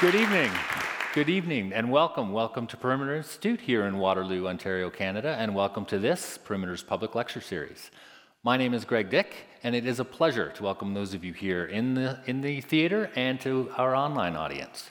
Good evening. Good evening, and welcome. Welcome to Perimeter Institute here in Waterloo, Ontario, Canada, and welcome to this Perimeter's Public Lecture Series. My name is Greg Dick, and it is a pleasure to welcome those of you here in the theater and to our online audience.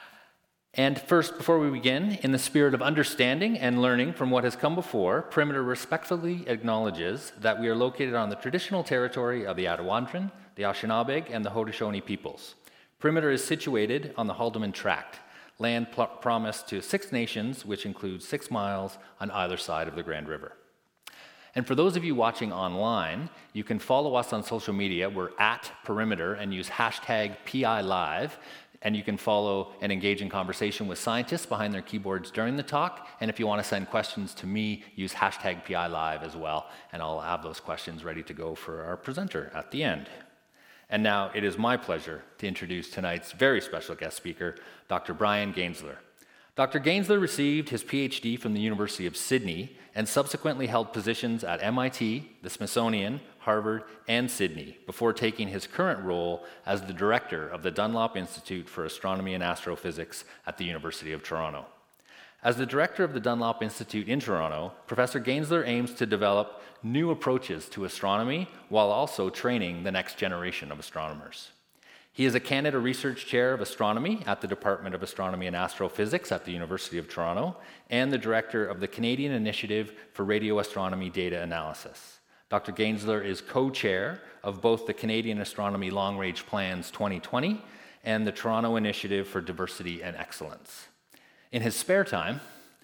And first, before we begin, in the spirit of understanding and learning from what has come before, Perimeter respectfully acknowledges that we are located on the traditional territory of the Attawandaron, the Anishinaabe, and the Haudenosaunee peoples. Perimeter is situated on the Haldimand Tract, land promised to 6 nations, which includes 6 miles on either side of the Grand River. And for those of you watching online, you can follow us on social media. We're at Perimeter and use hashtag PILive, and you can follow and engage in conversation with scientists behind their keyboards during the talk. And if you want to send questions to me, use hashtag PILive as well, and I'll have those questions ready to go for our presenter at the end. And now it is my pleasure to introduce tonight's very special guest speaker, Dr. Brian Gaensler. Dr. Gaensler received his PhD from the University of Sydney and subsequently held positions at MIT, the Smithsonian, Harvard, and Sydney before taking his current role as the director of the Dunlop Institute for Astronomy and Astrophysics at the University of Toronto. As the director of the Dunlop Institute in Toronto, Professor Gaensler aims to develop new approaches to astronomy while also training the next generation of astronomers. He is a Canada Research Chair of Astronomy at the Department of Astronomy and Astrophysics at the University of Toronto and the director of the Canadian Initiative for Radio Astronomy Data Analysis. Dr. Gaensler is co-chair of both the Canadian Astronomy Long Range Plans 2020 and the Toronto Initiative for Diversity and Excellence. In his spare time,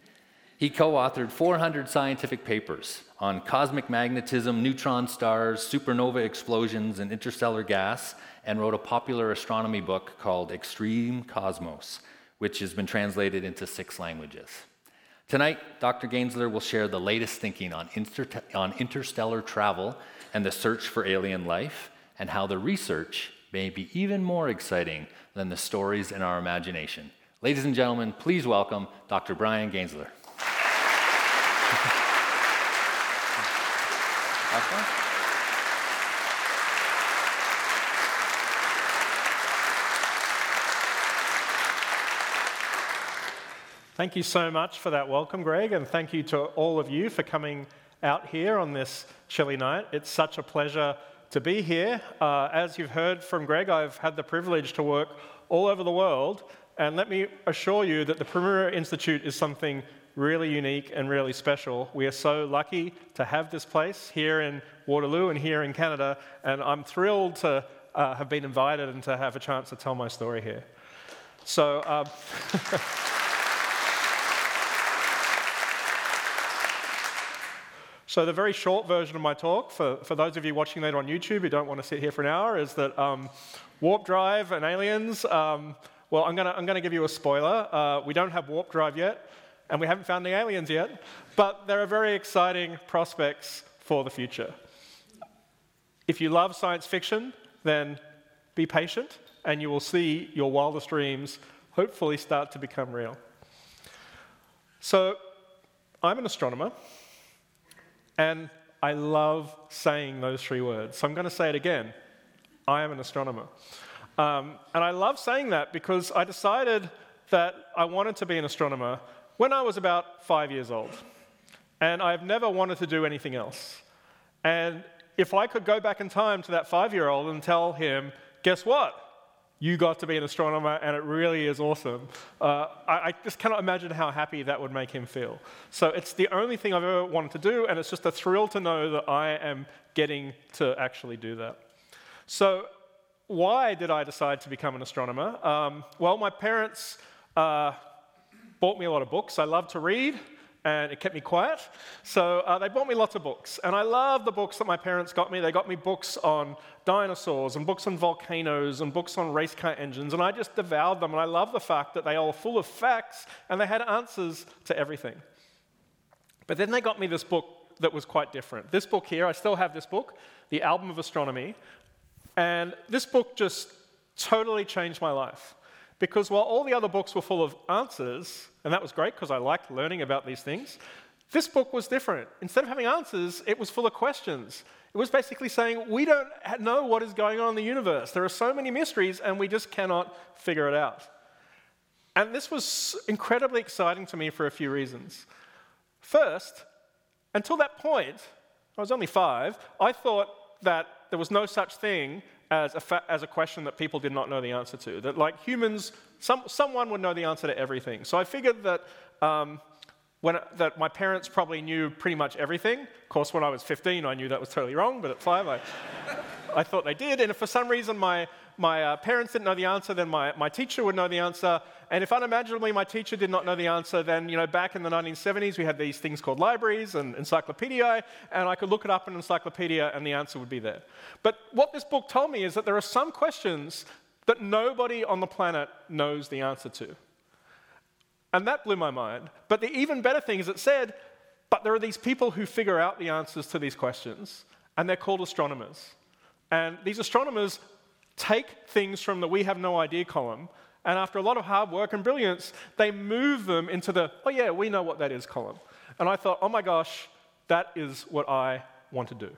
he co-authored 400 scientific papers on cosmic magnetism, neutron stars, supernova explosions, and interstellar gas, and wrote a popular astronomy book called Extreme Cosmos, which has been translated into 6 languages. Tonight, Dr. Gaensler will share the latest thinking on interstellar travel and the search for alien life, and how the research may be even more exciting than the stories in our imagination. Ladies and gentlemen, please welcome Dr. Brian Gaensler. Thank you so much for that welcome, Greg, and thank you to all of you for coming out here on this chilly night. It's such a pleasure to be here. As you've heard from Greg, I've had the privilege to work all over the world, and let me assure you that the Perimeter Institute is something really unique and really special. We are so lucky to have this place here in Waterloo and here in Canada, and I'm thrilled to have been invited and to have a chance to tell my story here. So, So the very short version of my talk, for those of you watching later on YouTube who don't want to sit here for an hour, is that warp drive and aliens. Well, I'm gonna give you a spoiler. We don't have warp drive yet, and we haven't found the aliens yet, but there are very exciting prospects for the future. If you love science fiction, then be patient, and you will see your wildest dreams hopefully start to become real. So, I'm an astronomer, and I love saying those 3 words. So I'm going to say it again. I am an astronomer. And I love saying that because I decided that I wanted to be an astronomer when I was about 5 years old. And I've never wanted to do anything else. And if I could go back in time to that 5-year-old and tell him, guess what? You got to be an astronomer, and it really is awesome. I just cannot imagine how happy that would make him feel. So it's the only thing I've ever wanted to do, and it's just a thrill to know that I am getting to actually do that. So why did I decide to become an astronomer? Well, my parents bought me a lot of books. I love to read, and it kept me quiet. So they bought me lots of books, and I love the books that my parents got me. They got me books on dinosaurs, and books on volcanoes, and books on race car engines, and I just devoured them, and I love the fact that they all were full of facts, and they had answers to everything. But then they got me this book that was quite different. This book here, I still have this book, The Album of Astronomy, and this book just totally changed my life. Because while all the other books were full of answers, and that was great because I liked learning about these things, this book was different. Instead of having answers, it was full of questions. It was basically saying, we don't know what is going on in the universe. There are so many mysteries, and we just cannot figure it out. And this was incredibly exciting to me for a few reasons. First, until that point, I was only 5, I thought that there was no such thing as a question that people did not know the answer to. That like humans, someone would know the answer to everything. So I figured that that my parents probably knew pretty much everything. Of course, when I was 15, I knew that was totally wrong, but at 5, I thought they did. And if for some reason my parents didn't know the answer, then my teacher would know the answer. And if unimaginably my teacher did not know the answer, then back in the 1970s, we had these things called libraries and encyclopediae, and I could look it up in an encyclopedia and the answer would be there. But what this book told me is that there are some questions that nobody on the planet knows the answer to. And that blew my mind. But the even better thing is it said, but there are these people who figure out the answers to these questions, and they're called astronomers. And these astronomers take things from the we have no idea column, and after a lot of hard work and brilliance, they move them into the, oh yeah, we know what that is column. And I thought, oh my gosh, that is what I want to do.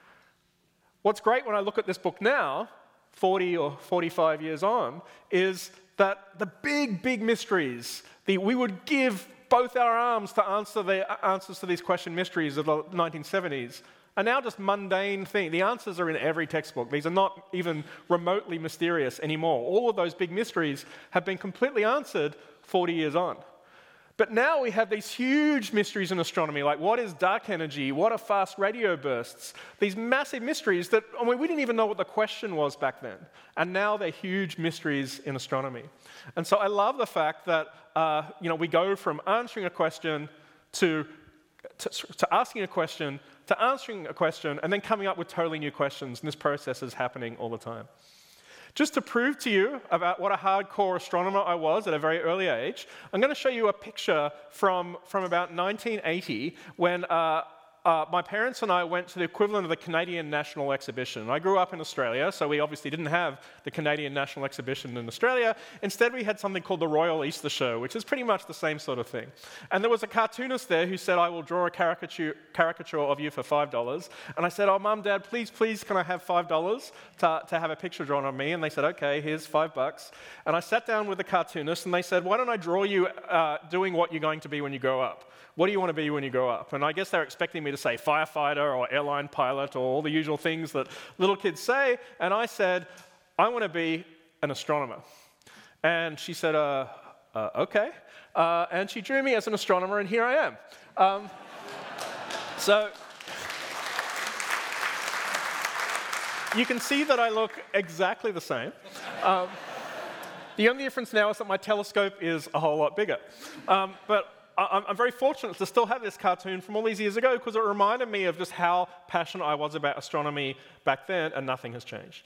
What's great when I look at this book now, 40 or 45 years on, is that the big mysteries, we would give both our arms to answer the answers to these question mysteries of the 1970s, are now just mundane things. The answers are in every textbook. These are not even remotely mysterious anymore. All of those big mysteries have been completely answered 40 years on. But now we have these huge mysteries in astronomy, like what is dark energy, what are fast radio bursts, these massive mysteries that, we didn't even know what the question was back then. And now they're huge mysteries in astronomy. And so I love the fact that we go from answering a question to asking a question, to answering a question, and then coming up with totally new questions. And this process is happening all the time. Just to prove to you about what a hardcore astronomer I was at a very early age, I'm going to show you a picture from about 1980 when my parents and I went to the equivalent of the Canadian National Exhibition. I grew up in Australia, so we obviously didn't have the Canadian National Exhibition in Australia. Instead, we had something called the Royal Easter Show, which is pretty much the same sort of thing. And there was a cartoonist there who said, I will draw a caricature of you for $5. And I said, oh, Mum, Dad, please, can I have $5 to have a picture drawn of me? And they said, okay, here's $5. And I sat down with the cartoonist, and they said, why don't I draw you doing what you're going to be when you grow up? What do you want to be when you grow up? And I guess they're expecting me to say firefighter or airline pilot or all the usual things that little kids say. And I said, I want to be an astronomer. And she said, okay. And she drew me as an astronomer, and here I am. So you can see that I look exactly the same. The only difference now is that my telescope is a whole lot bigger. But I'm very fortunate to still have this cartoon from all these years ago because it reminded me of just how passionate I was about astronomy back then, and nothing has changed.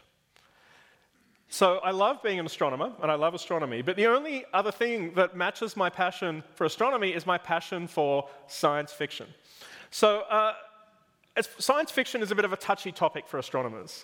So I love being an astronomer, and I love astronomy, but the only other thing that matches my passion for astronomy is my passion for science fiction. So science fiction is a bit of a touchy topic for astronomers.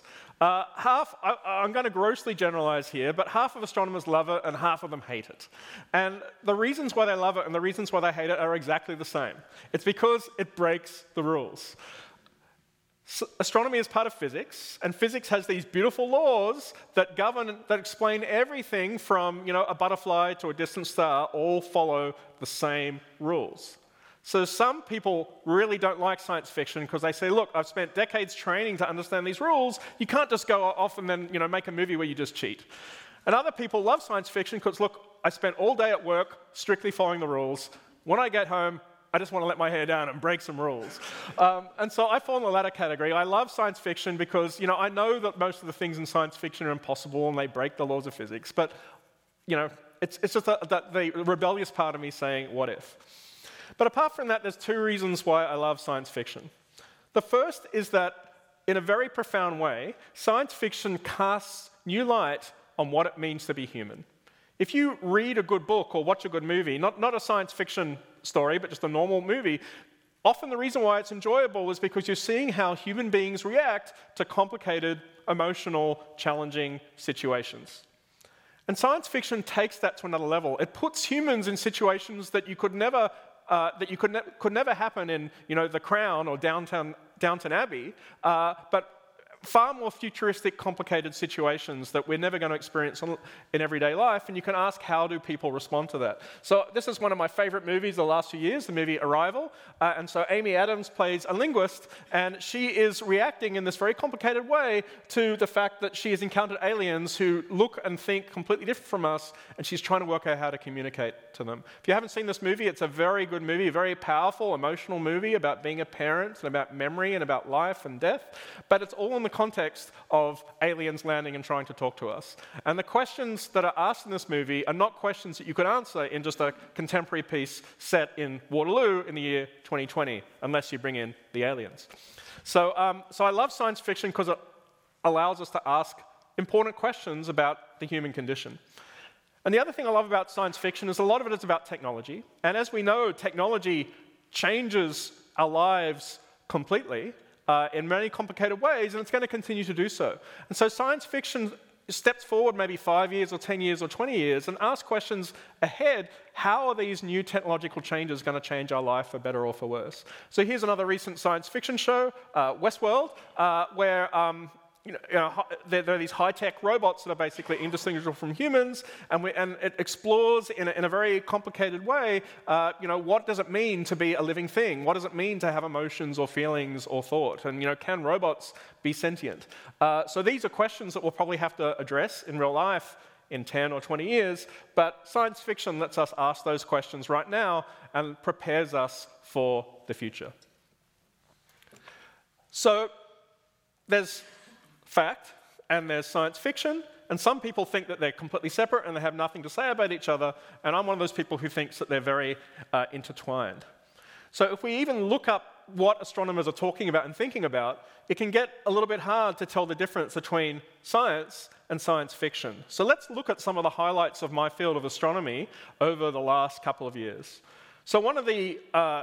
I'm going to grossly generalize here, but half of astronomers love it and half of them hate it. And the reasons why they love it and the reasons why they hate it are exactly the same. It's because it breaks the rules. Astronomy is part of physics, and physics has these beautiful laws that explain everything from a butterfly to a distant star, all follow the same rules. So some people really don't like science fiction because they say, look, I've spent decades training to understand these rules. You can't just go off and then make a movie where you just cheat. And other people love science fiction because, look, I spent all day at work strictly following the rules. When I get home, I just want to let my hair down and break some rules. And so I fall in the latter category. I love science fiction because I know that most of the things in science fiction are impossible and they break the laws of physics. But it's just the rebellious part of me saying, what if? But apart from that, there's two reasons why I love science fiction. The first is that, in a very profound way, science fiction casts new light on what it means to be human. If you read a good book or watch a good movie, not a science fiction story, but just a normal movie, often the reason why it's enjoyable is because you're seeing how human beings react to complicated, emotional, challenging situations. And science fiction takes that to another level. It puts humans in situations that could never happen in The Crown or Downton Abbey, but far more futuristic, complicated situations that we're never going to experience in everyday life, and you can ask, how do people respond to that? So this is one of my favorite movies the last few years, the movie Arrival, and so Amy Adams plays a linguist, and she is reacting in this very complicated way to the fact that she has encountered aliens who look and think completely different from us, and she's trying to work out how to communicate to them. If you haven't seen this movie, it's a very good movie, a very powerful, emotional movie about being a parent and about memory and about life and death, but it's all in the context of aliens landing and trying to talk to us. And the questions that are asked in this movie are not questions that you could answer in just a contemporary piece set in Waterloo in the year 2020, unless you bring in the aliens. So I love science fiction because it allows us to ask important questions about the human condition. And the other thing I love about science fiction is a lot of it is about technology. And as we know, technology changes our lives completely in many complicated ways, and it's going to continue to do so. And so science fiction steps forward maybe 5 years or 10 years or 20 years and asks questions ahead. How are these new technological changes going to change our life for better or for worse? So here's another recent science fiction show, Westworld, where there are these high-tech robots that are basically indistinguishable from humans, and it explores in a very complicated way, what does it mean to be a living thing? What does it mean to have emotions or feelings or thought? And can robots be sentient? So these are questions that we'll probably have to address in real life in 10 or 20 years, but science fiction lets us ask those questions right now and prepares us for the future. So there's fact, and there's science fiction, and some people think that they're completely separate and they have nothing to say about each other, and I'm one of those people who thinks that they're very intertwined. So if we even look up what astronomers are talking about and thinking about, it can get a little bit hard to tell the difference between science and science fiction. So let's look at some of the highlights of my field of astronomy over the last couple of years. So one of the,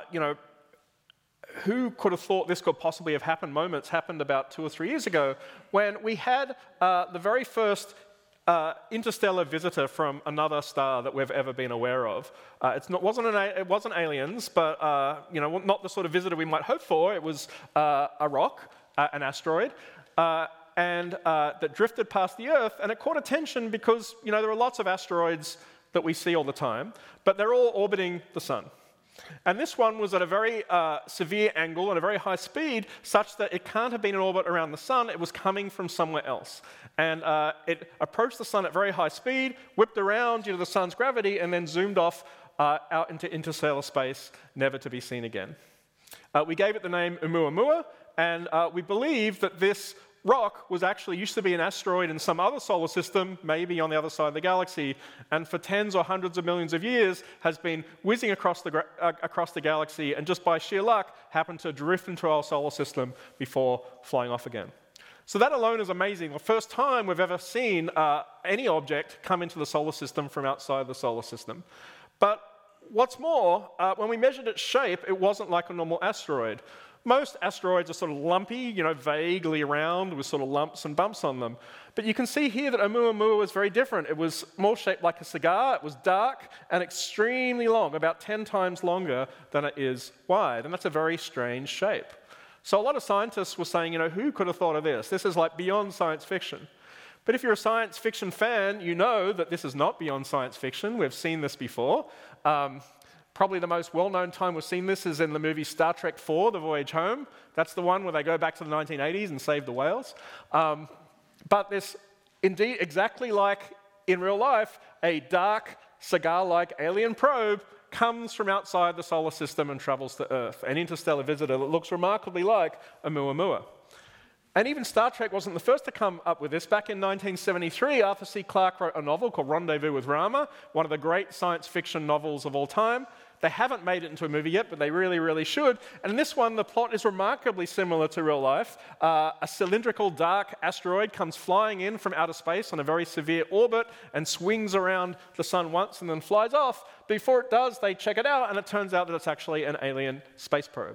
who could have thought this could possibly have happened moments happened about 2 or 3 years ago when we had the very first interstellar visitor from another star that we've ever been aware of. It wasn't aliens, but not the sort of visitor we might hope for. It was a rock, an asteroid, and that drifted past the Earth, and it caught attention because there are lots of asteroids that we see all the time, but they're all orbiting the sun. And this one was at a very severe angle and a very high speed, such that it can't have been in orbit around the sun. It was coming from somewhere else. And it approached the sun at very high speed, whipped around due to the sun's gravity, and then zoomed off out into interstellar space, never to be seen again. We gave it the name Oumuamua, and we believe that this rock used to be an asteroid in some other solar system, maybe on the other side of the galaxy, and for tens or hundreds of millions of years has been whizzing across the galaxy, and just by sheer luck happened to drift into our solar system before flying off again. So that alone is amazing. The first time we've ever seen any object come into the solar system from outside the solar system. But what's more, when we measured its shape, it wasn't like a normal asteroid. Most asteroids are sort of lumpy, vaguely round with sort of lumps and bumps on them. But you can see here that Oumuamua was very different. It was more shaped like a cigar. It was dark and extremely long, about 10 times longer than it is wide. And that's a very strange shape. So a lot of scientists were saying, who could have thought of this? This is like beyond science fiction. But if you're a science fiction fan, you know that this is not beyond science fiction. We've seen this before. Probably the most well-known time we've seen this is in the movie Star Trek IV, The Voyage Home. That's the one where they go back to the 1980s and save the whales. But this, indeed, exactly like in real life, a dark, cigar-like alien probe comes from outside the solar system and travels to Earth, an interstellar visitor that looks remarkably like Oumuamua. And even Star Trek wasn't the first to come up with this. Back in 1973, Arthur C. Clarke wrote a novel called Rendezvous with Rama, one of the great science fiction novels of all time. They haven't made it into a movie yet, but they really, really should. And in this one, the plot is remarkably similar to real life. A cylindrical, dark asteroid comes flying in from outer space on a very severe orbit and swings around the sun once and then flies off. Before it does, they check it out, and it turns out that it's actually an alien space probe.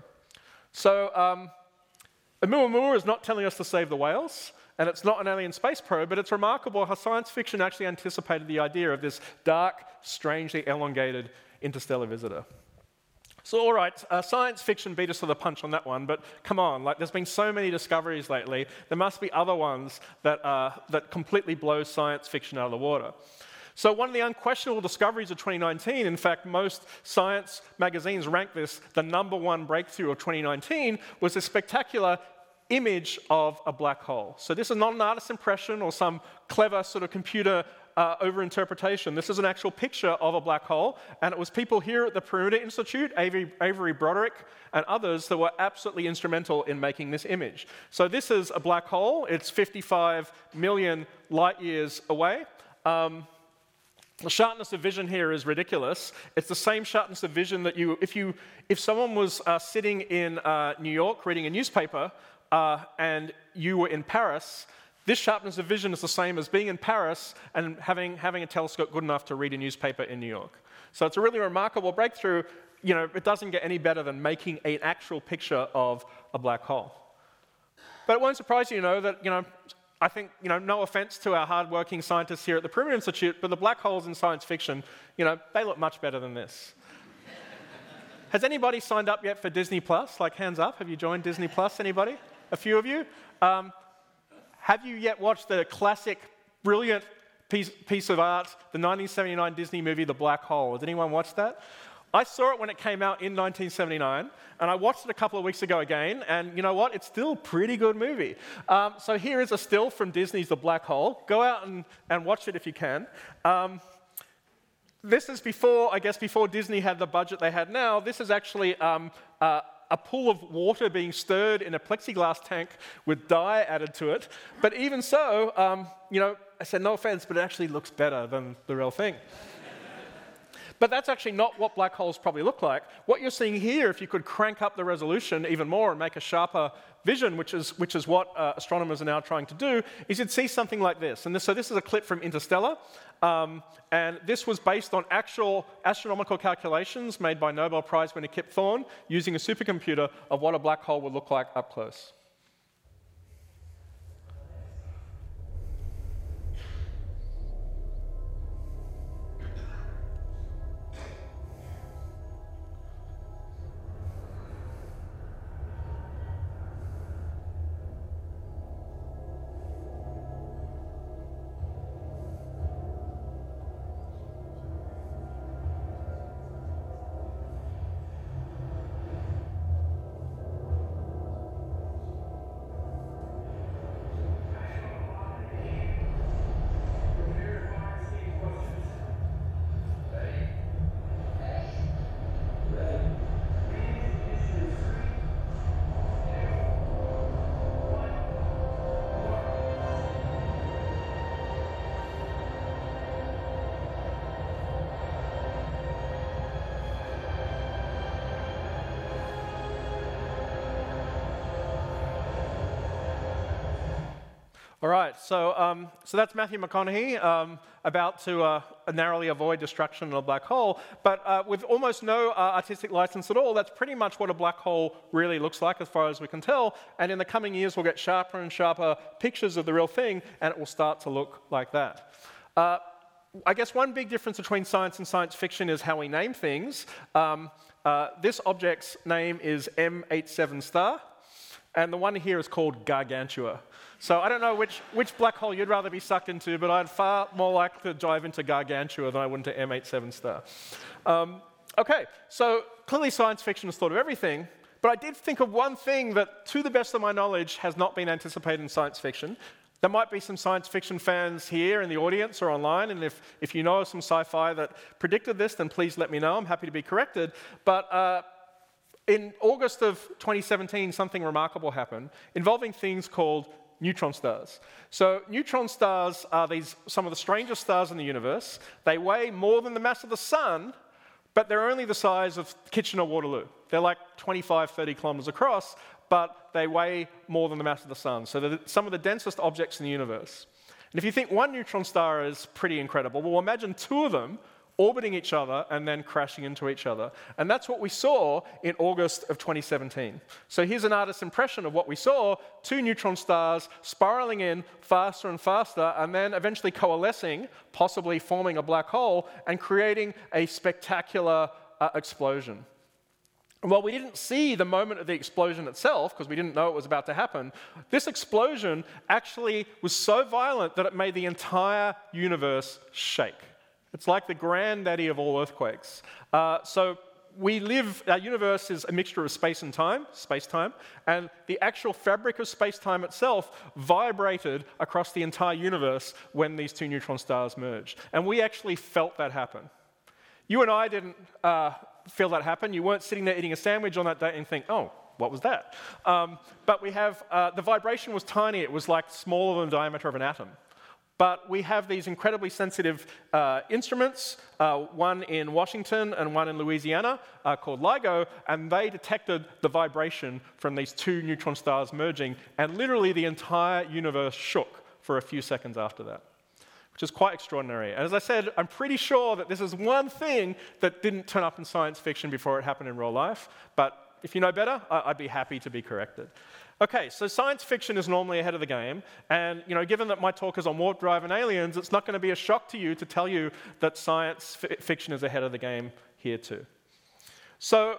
So Oumuamua is not telling us to save the whales, and it's not an alien space probe, but it's remarkable how science fiction actually anticipated the idea of this dark, strangely elongated interstellar visitor. So, all right, science fiction beat us to the punch on that one, but come on, like there's been so many discoveries lately, there must be other ones that completely blow science fiction out of the water. So one of the unquestionable discoveries of 2019, in fact, most science magazines rank this the #1 breakthrough of 2019, was a spectacular image of a black hole. So this is not an artist's impression or some clever sort of computer overinterpretation. This is an actual picture of a black hole, and it was people here at the Perimeter Institute, Avery Broderick and others, that were absolutely instrumental in making this image. So this is a black hole. It's 55 million light years away. The sharpness of vision here is ridiculous. It's the same sharpness of vision that if someone was sitting in New York reading a newspaper and you were in Paris, this sharpness of vision is the same as being in Paris and having a telescope good enough to read a newspaper in New York. So it's a really remarkable breakthrough. You know, it doesn't get any better than making an actual picture of a black hole. But it won't surprise you, that, I think, no offense to our hardworking scientists here at the Perimeter Institute, but the black holes in science fiction, they look much better than this. Has anybody signed up yet for Disney Plus? Like, hands up, have you joined Disney Plus, anybody? A few of you? Have you yet watched the classic, brilliant piece of art, the 1979 Disney movie, The Black Hole? Has anyone watched that? I saw it when it came out in 1979, and I watched it a couple of weeks ago again, and you know what? It's still a pretty good movie. So here is a still from Disney's The Black Hole. Go out and watch it if you can. This is before Disney had the budget they had now. This is actually a pool of water being stirred in a plexiglass tank with dye added to it. But even so, I said no offense, but it actually looks better than the real thing. But that's actually not what black holes probably look like. What you're seeing here, if you could crank up the resolution even more and make a sharper vision, which is what astronomers are now trying to do, is you'd see something like this. And so this is a clip from Interstellar. And this was based on actual astronomical calculations made by Nobel Prize winner Kip Thorne using a supercomputer of what a black hole would look like up close. All right, so that's Matthew McConaughey about to narrowly avoid destruction in a black hole. But with almost no artistic license at all, that's pretty much what a black hole really looks like as far as we can tell. And in the coming years, we'll get sharper and sharper pictures of the real thing, and it will start to look like that. I guess one big difference between science and science fiction is how we name things. This object's name is M87 star, and the one here is called Gargantua. So I don't know which black hole you'd rather be sucked into, but I'd far more like to dive into Gargantua than I would into M87 star. Okay, so clearly science fiction has thought of everything, but I did think of one thing that, to the best of my knowledge, has not been anticipated in science fiction. There might be some science fiction fans here in the audience or online, and if you know of some sci-fi that predicted this, then please let me know. I'm happy to be corrected. But in August of 2017, something remarkable happened involving things called neutron stars. So neutron stars are some of the strangest stars in the universe. They weigh more than the mass of the sun, but they're only the size of Kitchener-Waterloo. They're like 25, 30 kilometers across, but they weigh more than the mass of the sun. So they're some of the densest objects in the universe. And if you think one neutron star is pretty incredible, well, imagine two of them orbiting each other and then crashing into each other. And that's what we saw in August of 2017. So here's an artist's impression of what we saw: two neutron stars spiraling in faster and faster, and then eventually coalescing, possibly forming a black hole, and creating a spectacular explosion. Well, we didn't see the moment of the explosion itself because we didn't know it was about to happen. This explosion actually was so violent that it made the entire universe shake. It's like the granddaddy of all earthquakes. So our universe is a mixture of space and time, space-time, and the actual fabric of space-time itself vibrated across the entire universe when these two neutron stars merged. And we actually felt that happen. You and I didn't feel that happen. You weren't sitting there eating a sandwich on that day and think, oh, what was that? But we have, the vibration was tiny. It was like smaller than the diameter of an atom. But we have these incredibly sensitive instruments, one in Washington and one in Louisiana, called LIGO, and they detected the vibration from these two neutron stars merging, and literally the entire universe shook for a few seconds after that, which is quite extraordinary. And as I said, I'm pretty sure that this is one thing that didn't turn up in science fiction before it happened in real life, but if you know better, I'd be happy to be corrected. Okay, so science fiction is normally ahead of the game, and given that my talk is on warp drive and aliens, it's not going to be a shock to you to tell you that science fiction is ahead of the game here too. So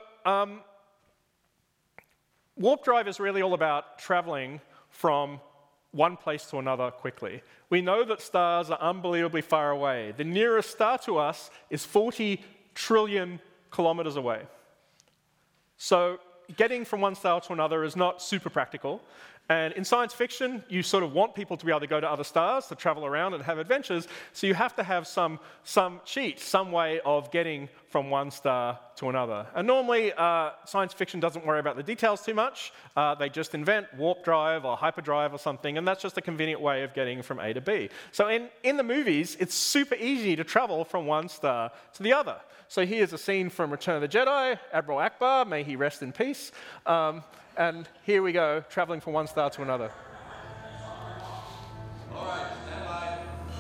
warp drive is really all about traveling from one place to another quickly. We know that stars are unbelievably far away. The nearest star to us is 40 trillion kilometers away. So getting from one star to another is not super practical. And in science fiction, you sort of want people to be able to go to other stars, to travel around and have adventures, so you have to have some cheat, some way of getting from one star to another. And normally, science fiction doesn't worry about the details too much. They just invent warp drive or hyperdrive or something, and that's just a convenient way of getting from A to B. So in the movies, it's super easy to travel from one star to the other. So here's a scene from Return of the Jedi, Admiral Akbar, may he rest in peace. And here we go, traveling from one star to another. All right, stand by.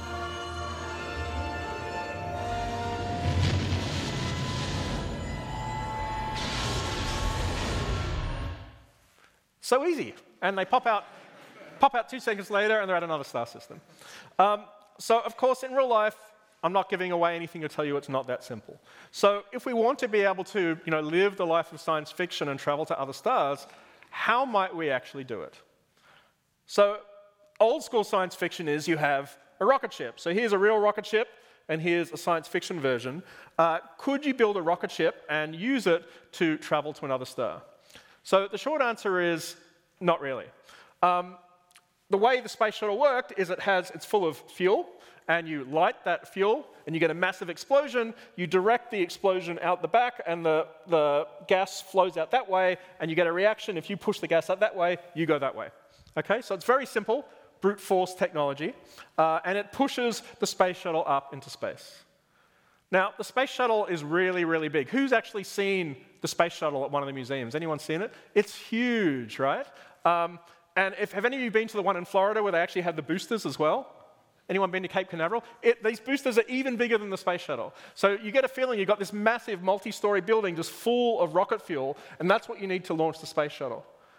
So easy. And they pop out 2 seconds later, and they're at another star system. So, of course, in real life, I'm not giving away anything to tell you it's not that simple. So if we want to be able to live the life of science fiction and travel to other stars, how might we actually do it? So old school science fiction is you have a rocket ship. So here's a real rocket ship, and here's a science fiction version. Could you build a rocket ship and use it to travel to another star? So the short answer is not really. The way the space shuttle worked is it's full of fuel, and you light that fuel, and you get a massive explosion. You direct the explosion out the back, and the gas flows out that way, and you get a reaction. If you push the gas out that way, you go that way. Okay, so it's very simple, brute force technology, and it pushes the space shuttle up into space. Now, the space shuttle is really, really big. Who's actually seen the space shuttle at one of the museums? Anyone seen it? It's huge, right? And have any of you been to the one in Florida where they actually had the boosters as well? Anyone been to Cape Canaveral? These boosters are even bigger than the space shuttle. So you get a feeling you've got this massive multi-story building just full of rocket fuel, and that's what you need to launch the space shuttle.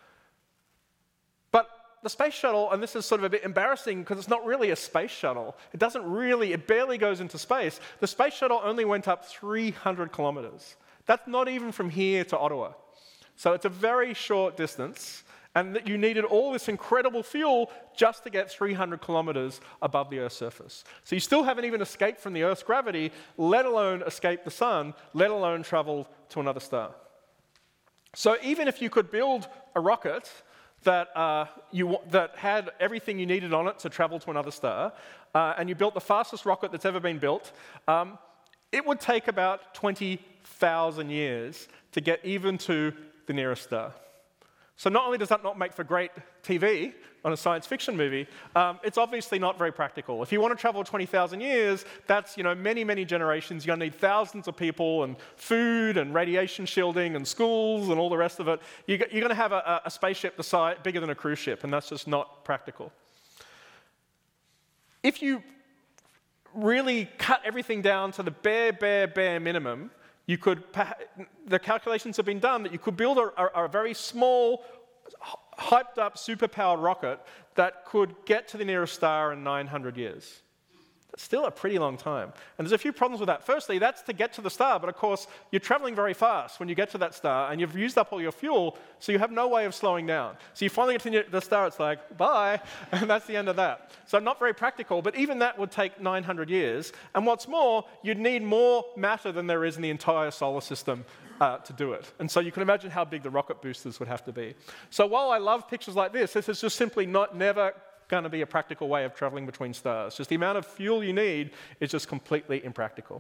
But the space shuttle, and this is sort of a bit embarrassing because it's not really a space shuttle. It barely goes into space. The space shuttle only went up 300 kilometers. That's not even from here to Ottawa. So it's a very short distance, and that you needed all this incredible fuel just to get 300 kilometers above the Earth's surface. So you still haven't even escaped from the Earth's gravity, let alone escape the sun, let alone travel to another star. So even if you could build a rocket that had everything you needed on it to travel to another star, and you built the fastest rocket that's ever been built, it would take about 20,000 years to get even to the nearest star. So not only does that not make for great TV on a science fiction movie, it's obviously not very practical. If you want to travel 20,000 years, that's many, many generations. You're going to need thousands of people and food and radiation shielding and schools and all the rest of it. You're going to have a spaceship the size bigger than a cruise ship, and that's just not practical. If you really cut everything down to the bare minimum, the calculations have been done that you could build a very small, hyped-up, superpowered rocket that could get to the nearest star in 900 years. That's still a pretty long time. And there's a few problems with that. Firstly, that's to get to the star, but of course, you're traveling very fast when you get to that star, and you've used up all your fuel, so you have no way of slowing down. So you finally get to the star, it's like, bye, and that's the end of that. So not very practical, but even that would take 900 years. And what's more, you'd need more matter than there is in the entire solar system to do it. And so you can imagine how big the rocket boosters would have to be. So while I love pictures like this is just simply never going to be a practical way of traveling between stars. Just the amount of fuel you need is just completely impractical.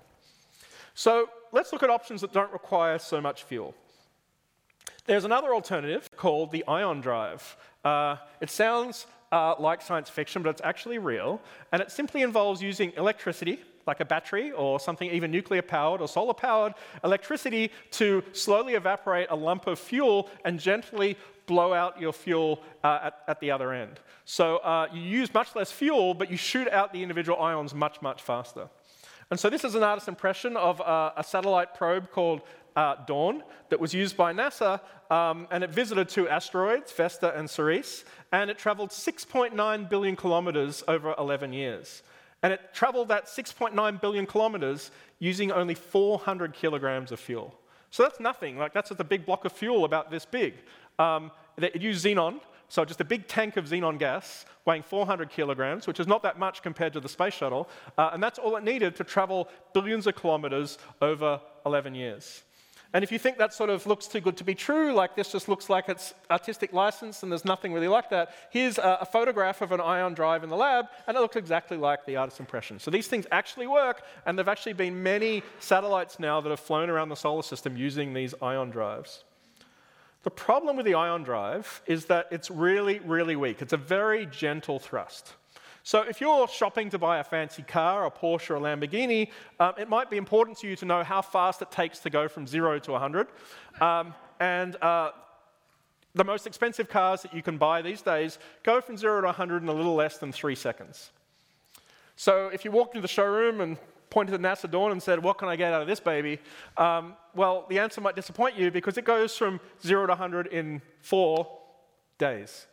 So let's look at options that don't require so much fuel. There's another alternative called the ion drive. It sounds like science fiction, but it's actually real. And it simply involves using electricity, like a battery or something even nuclear-powered or solar-powered electricity to slowly evaporate a lump of fuel and gently blow out your fuel at the other end. So you use much less fuel, but you shoot out the individual ions much, much faster. And so this is an artist's impression of a satellite probe called Dawn that was used by NASA, and it visited two asteroids, Vesta and Ceres, and it traveled 6.9 billion kilometers over 11 years. And it traveled that 6.9 billion kilometers using only 400 kilograms of fuel. So that's nothing. Like, that's just a big block of fuel about this big. It used xenon, so just a big tank of xenon gas weighing 400 kilograms, which is not that much compared to the space shuttle, and that's all it needed to travel billions of kilometers over 11 years. And if you think that sort of looks too good to be true, like this just looks like it's artistic license and there's nothing really like that, here's a photograph of an ion drive in the lab, and it looks exactly like the artist's impression. So these things actually work, and there have actually been many satellites now that have flown around the solar system using these ion drives. The problem with the ion drive is that it's really, really weak. It's a very gentle thrust. So if you're shopping to buy a fancy car, a Porsche or a Lamborghini, it might be important to you to know how fast it takes to go from 0 to 100. The most expensive cars that you can buy these days go from 0 to 100 in a little less than 3 seconds. So if you walked into the showroom and pointed at NASA Dawn and said, what can I get out of this baby? Well, the answer might disappoint you because it goes from 0 to 100 in 4 days.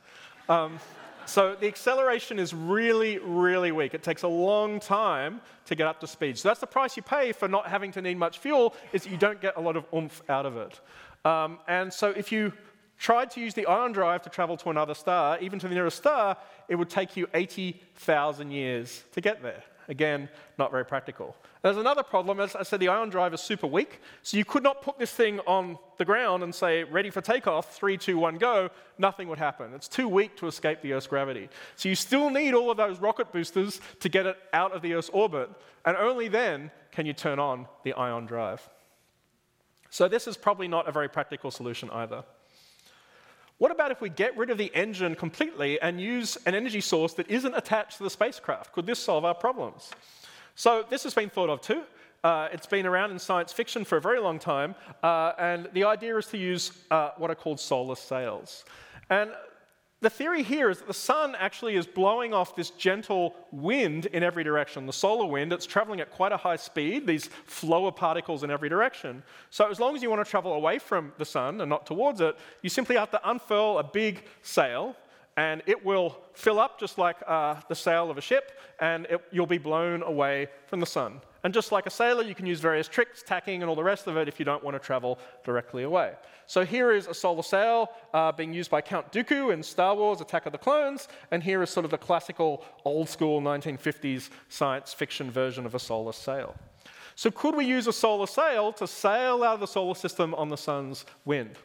So the acceleration is really, really weak. It takes a long time to get up to speed. So that's the price you pay for not having to need much fuel, is that you don't get a lot of oomph out of it. And so if you tried to use the ion drive to travel to another star, even to the nearest star, it would take you 80,000 years to get there. Again, not very practical. There's another problem. As I said, the ion drive is super weak, so you could not put this thing on the ground and say, ready for takeoff, 3, 2, 1, go. Nothing would happen. It's too weak to escape the Earth's gravity. So you still need all of those rocket boosters to get it out of the Earth's orbit, and only then can you turn on the ion drive. So this is probably not a very practical solution either. What about if we get rid of the engine completely and use an energy source that isn't attached to the spacecraft? Could this solve our problems? So this has been thought of too. It's been around in science fiction for a very long time, and the idea is to use what are called solar sails. And the theory here is that the sun actually is blowing off this gentle wind in every direction, the solar wind. It's traveling at quite a high speed, these flow of particles in every direction. So as long as you want to travel away from the sun and not towards it, you simply have to unfurl a big sail, and it will fill up just like the sail of a ship, and you'll be blown away from the sun. And just like a sailor, you can use various tricks, tacking and all the rest of it if you don't want to travel directly away. So here is a solar sail being used by Count Dooku in Star Wars: Attack of the Clones, and here is sort of the classical old-school 1950s science fiction version of a solar sail. So could we use a solar sail to sail out of the solar system on the sun's wind?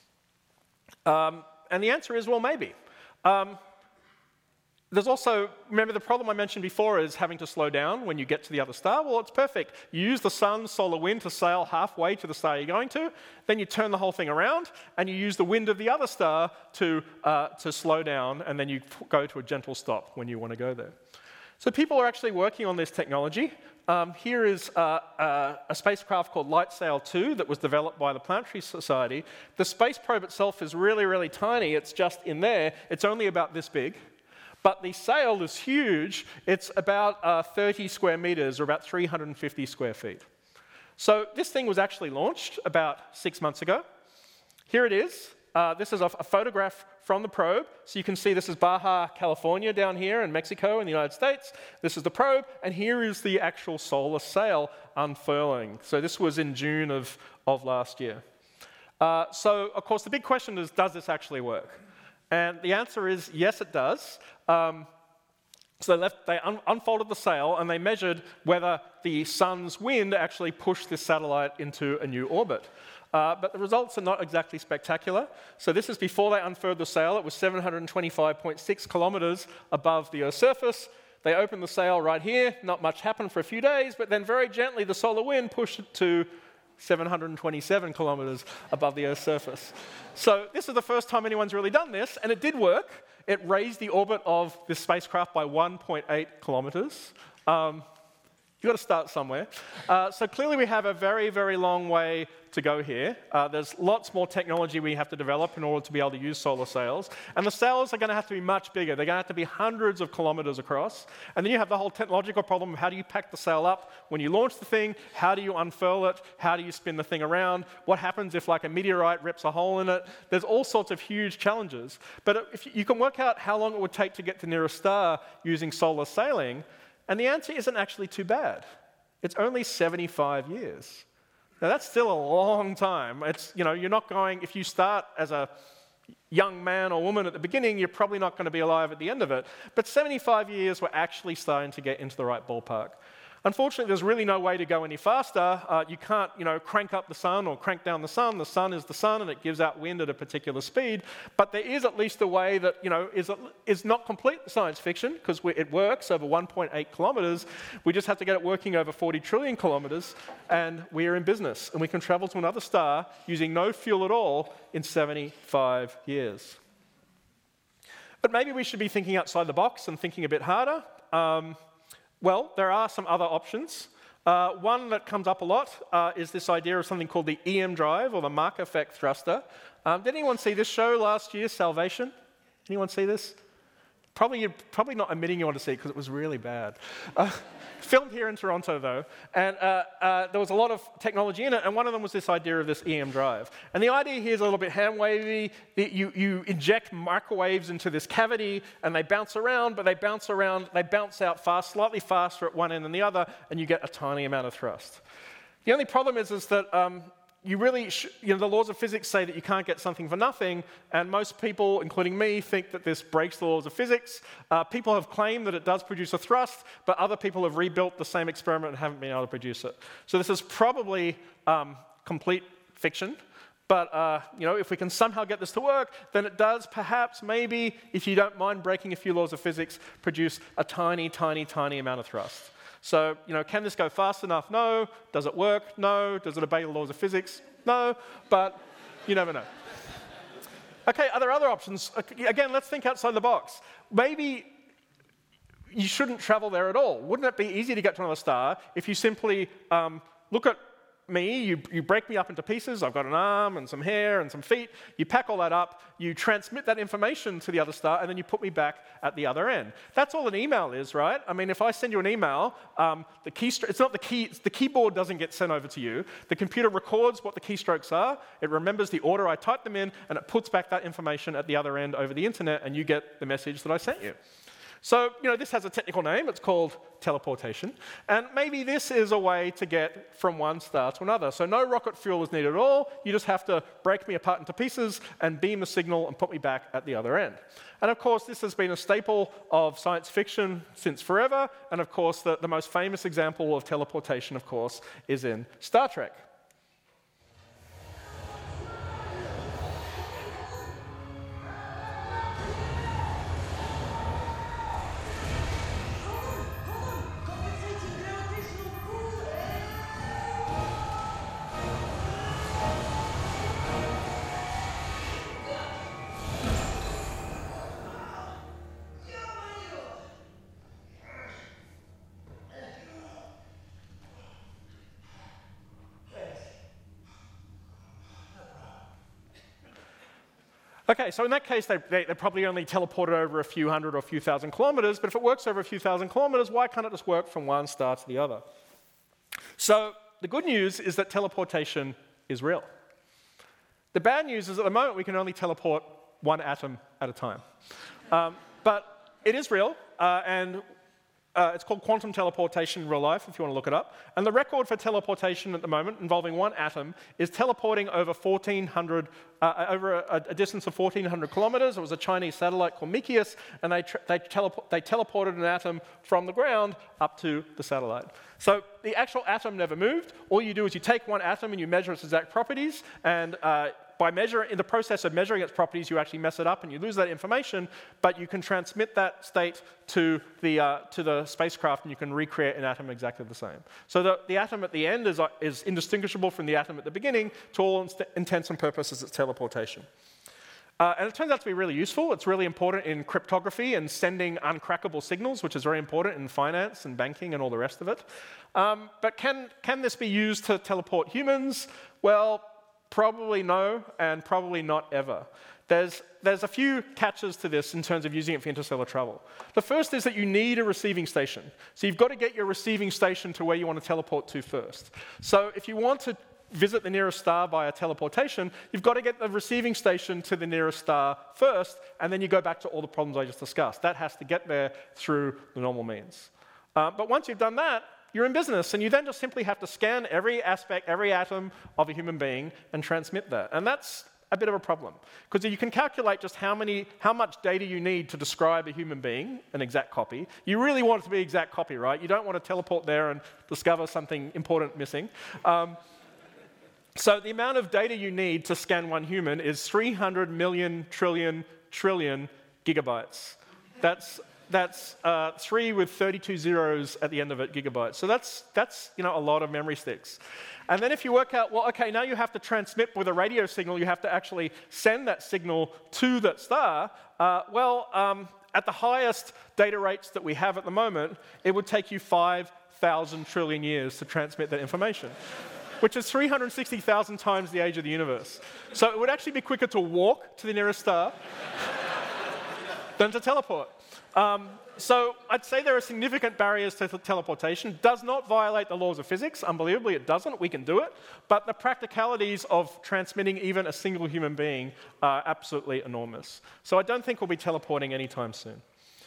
And the answer is, well, maybe. There's also, remember the problem I mentioned before is having to slow down when you get to the other star? Well, it's perfect. You use the sun's solar wind to sail halfway to the star you're going to, then you turn the whole thing around, and you use the wind of the other star to slow down, and then you go to a gentle stop when you want to go there. So people are actually working on this technology. Here is a spacecraft called LightSail 2 that was developed by the Planetary Society. The space probe itself is really, really tiny. It's just in there. It's only about this big. But the sail is huge. It's about 30 square meters, or about 350 square feet. So this thing was actually launched about 6 months ago. Here it is. This is a photograph from the probe. So you can see this is Baja California down here in Mexico in the United States. This is the probe, and here is the actual solar sail unfurling. So this was in June of last year. So, of course, the big question is, does this actually work? And the answer is, yes, it does. So they unfolded the sail, and they measured whether the sun's wind actually pushed this satellite into a new orbit. But the results are not exactly spectacular. So this is before they unfurled the sail. It was 725.6 kilometers above the Earth's surface. They opened the sail right here. Not much happened for a few days, but then very gently the solar wind pushed it to 727 kilometers above the Earth's surface. So this is the first time anyone's really done this, and it did work. It raised the orbit of this spacecraft by 1.8 kilometers. You've got to start somewhere. So clearly we have a very, very long way to go here. There's lots more technology we have to develop in order to be able to use solar sails. And the sails are going to have to be much bigger. They're going to have to be hundreds of kilometers across. And then you have the whole technological problem of how do you pack the sail up when you launch the thing? How do you unfurl it? How do you spin the thing around? What happens if like a meteorite rips a hole in it? There's all sorts of huge challenges. But if you can work out how long it would take to get to near a star using solar sailing, and the answer isn't actually too bad. It's only 75 years. Now that's still a long time. It's, you're not going, if you start as a young man or woman at the beginning, you're probably not going to be alive at the end of it. But 75 years, we're actually starting to get into the right ballpark. Unfortunately, there's really no way to go any faster. You can't, crank up the sun or crank down the sun. The sun is the sun, and it gives out wind at a particular speed. But there is at least a way that, is not complete science fiction, because it works over 1.8 kilometers. We just have to get it working over 40 trillion kilometers, and we are in business. And we can travel to another star using no fuel at all in 75 years. But maybe we should be thinking outside the box and thinking a bit harder. Well, there are some other options. One that comes up a lot is this idea of something called the EM drive, or the Mach effect thruster. Did anyone see this show last year, Salvation? Anyone see this? Probably not admitting you want to see it because it was really bad. Filmed here in Toronto, though, and there was a lot of technology in it, and one of them was this idea of this EM drive. And the idea here is a little bit hand-wavy. You inject microwaves into this cavity, and they bounce around, but they bounce out fast, slightly faster at one end than the other, and you get a tiny amount of thrust. The only problem is that you really, the laws of physics say that you can't get something for nothing, and most people, including me, think that this breaks the laws of physics. People have claimed that it does produce a thrust, but other people have rebuilt the same experiment and haven't been able to produce it. So this is probably complete fiction. But if we can somehow get this to work, then it does perhaps, maybe, if you don't mind breaking a few laws of physics, produce a tiny, tiny, tiny amount of thrust. So, can this go fast enough? No. Does it work? No. Does it obey the laws of physics? No. But you never know. Okay, are there other options? Again, let's think outside the box. Maybe you shouldn't travel there at all. Wouldn't it be easy to get to another star if you simply look at me, you break me up into pieces. I've got an arm and some hair and some feet. You pack all that up, you transmit that information to the other star, and then you put me back at the other end. That's all an email is, right? I mean, if I send you an email, the keyboard doesn't get sent over to you. The computer records what the keystrokes are. It remembers the order I typed them in, and it puts back that information at the other end over the internet, and you get the message that I sent you. So, this has a technical name. It's called teleportation. And maybe this is a way to get from one star to another. So no rocket fuel is needed at all. You just have to break me apart into pieces and beam a signal and put me back at the other end. And of course, this has been a staple of science fiction since forever. And of course, the most famous example of teleportation, of course, is in Star Trek. Okay, so in that case, they probably only teleported over a few hundred or a few thousand kilometers, but if it works over a few thousand kilometers, why can't it just work from one star to the other? So the good news is that teleportation is real. The bad news is at the moment we can only teleport one atom at at a time. But it is real, and it's called quantum teleportation in real life, if you want to look it up. And the record for teleportation at the moment, involving one atom, is teleporting over 1,400, over a distance of 1,400 kilometers. It was a Chinese satellite called Mikius, and they teleported an atom from the ground up to the satellite. So the actual atom never moved. All you do is you take one atom and you measure its exact properties, and in the process of measuring its properties, you actually mess it up and you lose that information, but you can transmit that state to the spacecraft and you can recreate an atom exactly the same. So the atom at the end is indistinguishable from the atom at the beginning. To all intents and purposes, it's teleportation. And it turns out to be really useful. It's really important in cryptography and sending uncrackable signals, which is very important in finance and banking and all the rest of it. But can this be used to teleport humans? Well, probably no, and probably not ever. There's a few catches to this in terms of using it for interstellar travel. The first is that you need a receiving station. So you've got to get your receiving station to where you want to teleport to first. So if you want to visit the nearest star via teleportation, you've got to get the receiving station to the nearest star first, and then you go back to all the problems I just discussed. That has to get there through the normal means. But once you've done that, you're in business, and you then just simply have to scan every aspect, every atom of a human being and transmit that. And that's a bit of a problem, because you can calculate just how much data you need to describe a human being, an exact copy. You really want it to be exact copy, right? You don't want to teleport there and discover something important missing. So the amount of data you need to scan one human is 300 million trillion gigabytes. That's 3 with 32 zeros at the end of it, gigabytes. So that's a lot of memory sticks. And then if you work out, well, okay, now you have to transmit with a radio signal, you have to actually send that signal to that star. At the highest data rates that we have at the moment, it would take you 5,000 trillion years to transmit that information, which is 360,000 times the age of the universe. So it would actually be quicker to walk to the nearest star than to teleport. So I'd say there are significant barriers to teleportation. It does not violate the laws of physics. Unbelievably, it doesn't. We can do it. But the practicalities of transmitting even a single human being are absolutely enormous. So I don't think we'll be teleporting anytime soon.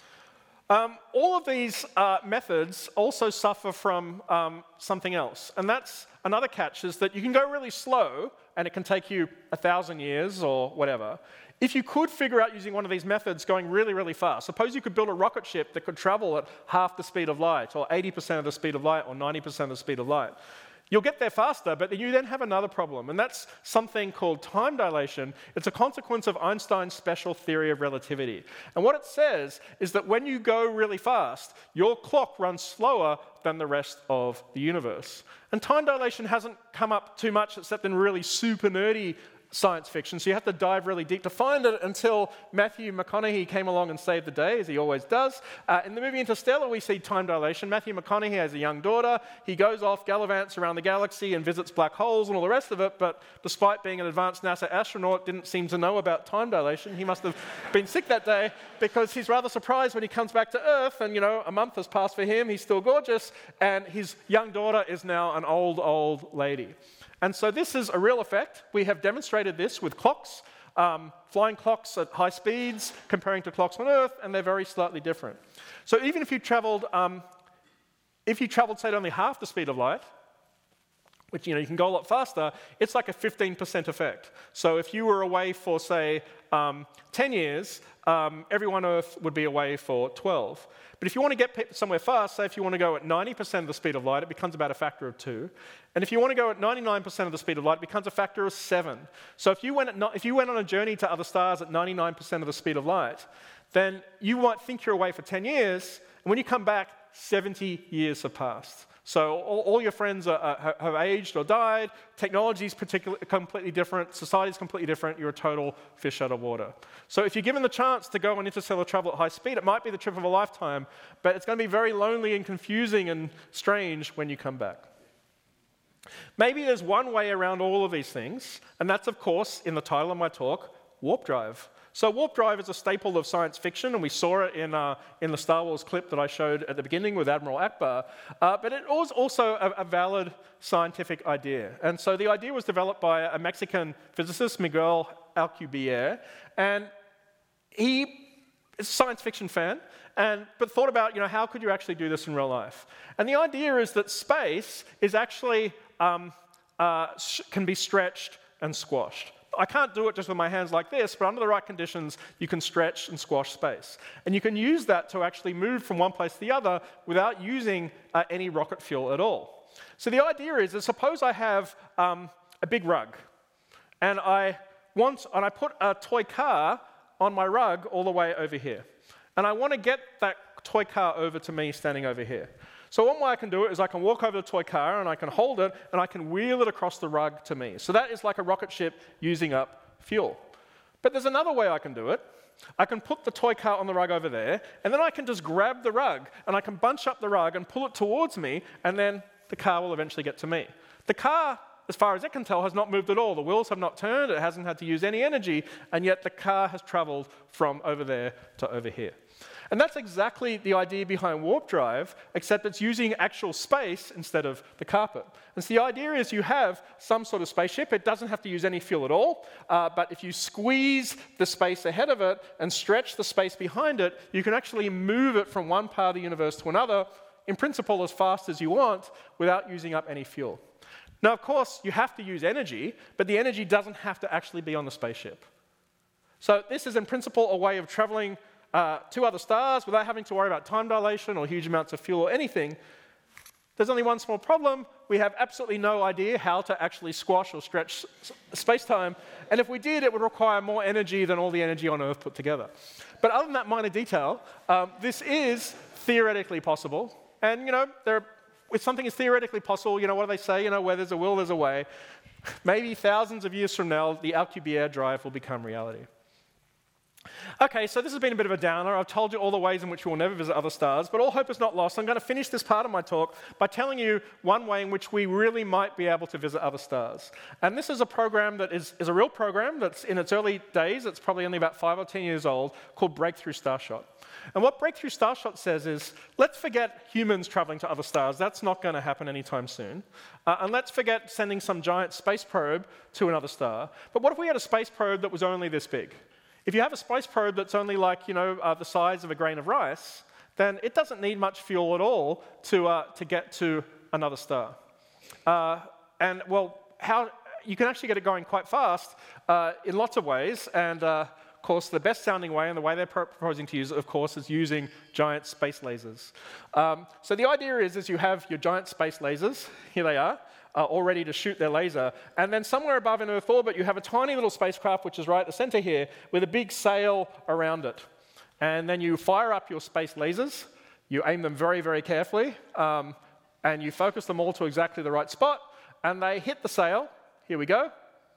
All of these methods also suffer from something else. And that's another catch, is that you can go really slow, and it can take you 1,000 years or whatever. If you could figure out using one of these methods going really, really fast, suppose you could build a rocket ship that could travel at half the speed of light, or 80% of the speed of light, or 90% of the speed of light. You'll get there faster, but you then have another problem, and that's something called time dilation. It's a consequence of Einstein's special theory of relativity. And what it says is that when you go really fast, your clock runs slower than the rest of the universe. And time dilation hasn't come up too much except in really super nerdy science fiction, so you have to dive really deep to find it until Matthew McConaughey came along and saved the day, as he always does. In the movie Interstellar, we see time dilation. Matthew McConaughey has a young daughter. He goes off, gallivants around the galaxy and visits black holes and all the rest of it, but despite being an advanced NASA astronaut, didn't seem to know about time dilation. He must have been sick that day, because he's rather surprised when he comes back to Earth, and a month has passed for him, he's still gorgeous, and his young daughter is now an old lady. And so this is a real effect. We have demonstrated this with clocks, flying clocks at high speeds, comparing to clocks on Earth, and they're very slightly different. So even if you traveled, say, at only half the speed of light, which you can go a lot faster, it's like a 15% effect. So if you were away for, say, 10 years, everyone on Earth would be away for 12. But if you want to get people somewhere fast, say if you want to go at 90% of the speed of light, it becomes about a factor of 2. And if you want to go at 99% of the speed of light, it becomes a factor of 7. So if you went on a journey to other stars at 99% of the speed of light, then you might think you're away for 10 years, and when you come back, 70 years have passed. So all your friends have aged or died, technology's completely different, society's completely different, you're a total fish out of water. So if you're given the chance to go on interstellar travel at high speed, it might be the trip of a lifetime, but it's going to be very lonely and confusing and strange when you come back. Maybe there's one way around all of these things, and that's, of course, in the title of my talk, warp drive. So warp drive is a staple of science fiction, and we saw it in the Star Wars clip that I showed at the beginning with Admiral Akbar. But it was also a valid scientific idea. And so the idea was developed by a Mexican physicist, Miguel Alcubierre, and he is a science fiction fan, but thought about, how could you actually do this in real life? And the idea is that space is actually can be stretched and squashed. I can't do it just with my hands like this, but under the right conditions, you can stretch and squash space. And you can use that to actually move from one place to the other without using any rocket fuel at all. So the idea is that suppose I have a big rug, and I put a toy car on my rug all the way over here. And I want to get that toy car over to me standing over here. So one way I can do it is I can walk over the toy car and I can hold it and I can wheel it across the rug to me. So that is like a rocket ship using up fuel. But there's another way I can do it. I can put the toy car on the rug over there, and then I can just grab the rug and I can bunch up the rug and pull it towards me, and then the car will eventually get to me. The car, as far as it can tell, has not moved at all. The wheels have not turned, it hasn't had to use any energy, and yet the car has traveled from over there to over here. And that's exactly the idea behind warp drive, except it's using actual space instead of the carpet. And so the idea is you have some sort of spaceship. It doesn't have to use any fuel at all, but if you squeeze the space ahead of it and stretch the space behind it, you can actually move it from one part of the universe to another, in principle as fast as you want, without using up any fuel. Now, of course, you have to use energy, but the energy doesn't have to actually be on the spaceship. So this is, in principle, a way of traveling to other stars without having to worry about time dilation or huge amounts of fuel or anything. There's only one small problem. We have absolutely no idea how to actually squash or stretch space-time. And if we did, it would require more energy than all the energy on Earth put together. But other than that minor detail, this is theoretically possible. And, if something is theoretically possible, what do they say? Where there's a will, there's a way. Maybe thousands of years from now, the Alcubierre drive will become reality. Okay, so this has been a bit of a downer. I've told you all the ways in which we will never visit other stars, but all hope is not lost. I'm going to finish this part of my talk by telling you one way in which we really might be able to visit other stars. And this is a program that is a real program that's in its early days. It's probably only about 5 or 10 years old, called Breakthrough Starshot. And what Breakthrough Starshot says is, let's forget humans traveling to other stars. That's not going to happen anytime soon. And let's forget sending some giant space probe to another star. But what if we had a space probe that was only this big? If you have a space probe that's only like, the size of a grain of rice, then it doesn't need much fuel at all to get to another star. And you can actually get it going quite fast in lots of ways. And of course, the best sounding way, and the way they're proposing to use it, of course, is using giant space lasers. So the idea is you have your giant space lasers. Here they are. All ready to shoot their laser. And then somewhere above in Earth orbit, you have a tiny little spacecraft, which is right at the center here, with a big sail around it. And then you fire up your space lasers, you aim them very, very carefully, and you focus them all to exactly the right spot, and they hit the sail, here we go,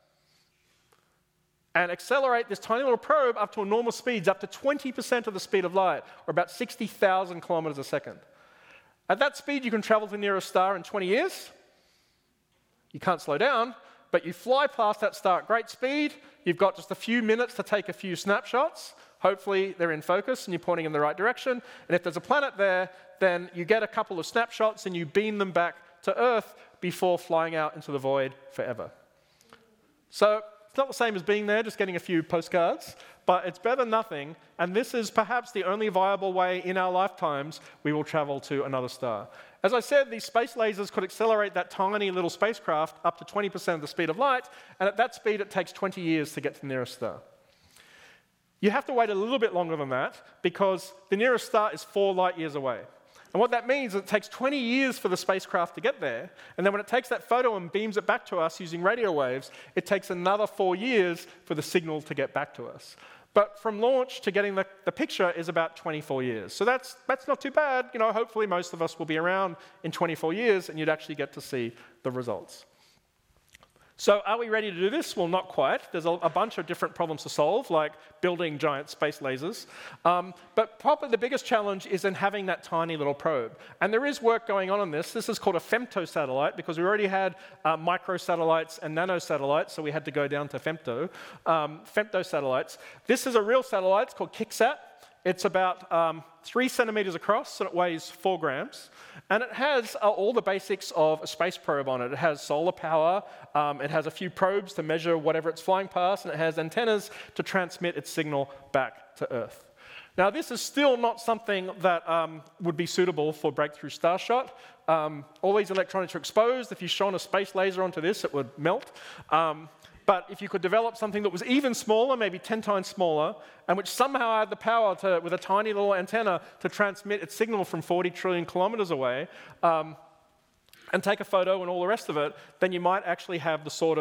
and accelerate this tiny little probe up to enormous speeds, up to 20% of the speed of light, or about 60,000 kilometers a second. At that speed, you can travel to the nearest star in 20 years. You can't slow down, but you fly past that star at great speed. You've got just a few minutes to take a few snapshots. Hopefully they're in focus and you're pointing in the right direction. And if there's a planet there, then you get a couple of snapshots and you beam them back to Earth before flying out into the void forever. So it's not the same as being there, just getting a few postcards, but it's better than nothing. And this is perhaps the only viable way in our lifetimes we will travel to another star. As I said, these space lasers could accelerate that tiny little spacecraft up to 20% of the speed of light, and at that speed it takes 20 years to get to the nearest star. You have to wait a little bit longer than that, because the nearest star is 4 light years away. And what that means is it takes 20 years for the spacecraft to get there, and then when it takes that photo and beams it back to us using radio waves, it takes another 4 years for the signal to get back to us. But from launch to getting the picture is about 24 years. So that's not too bad. Hopefully most of us will be around in 24 years and you'd actually get to see the results. So are we ready to do this? Well, not quite. There's a bunch of different problems to solve, like building giant space lasers. But probably the biggest challenge is in having that tiny little probe. And there is work going on this. This is called a femtosatellite, because we already had microsatellites and nanosatellites, so we had to go down to femtosatellites. This is a real satellite. It's called KickSat. It's about 3 centimeters across, and it weighs 4 grams. And it has all the basics of a space probe on it. It has solar power, it has a few probes to measure whatever it's flying past, and it has antennas to transmit its signal back to Earth. Now, this is still not something that would be suitable for Breakthrough Starshot. All these electronics are exposed. If you shone a space laser onto this, it would melt. But if you could develop something that was even smaller, maybe 10 times smaller, and which somehow had the power to, with a tiny little antenna, to transmit its signal from 40 trillion kilometers away, and take a photo and all the rest of it, then you might actually have the sort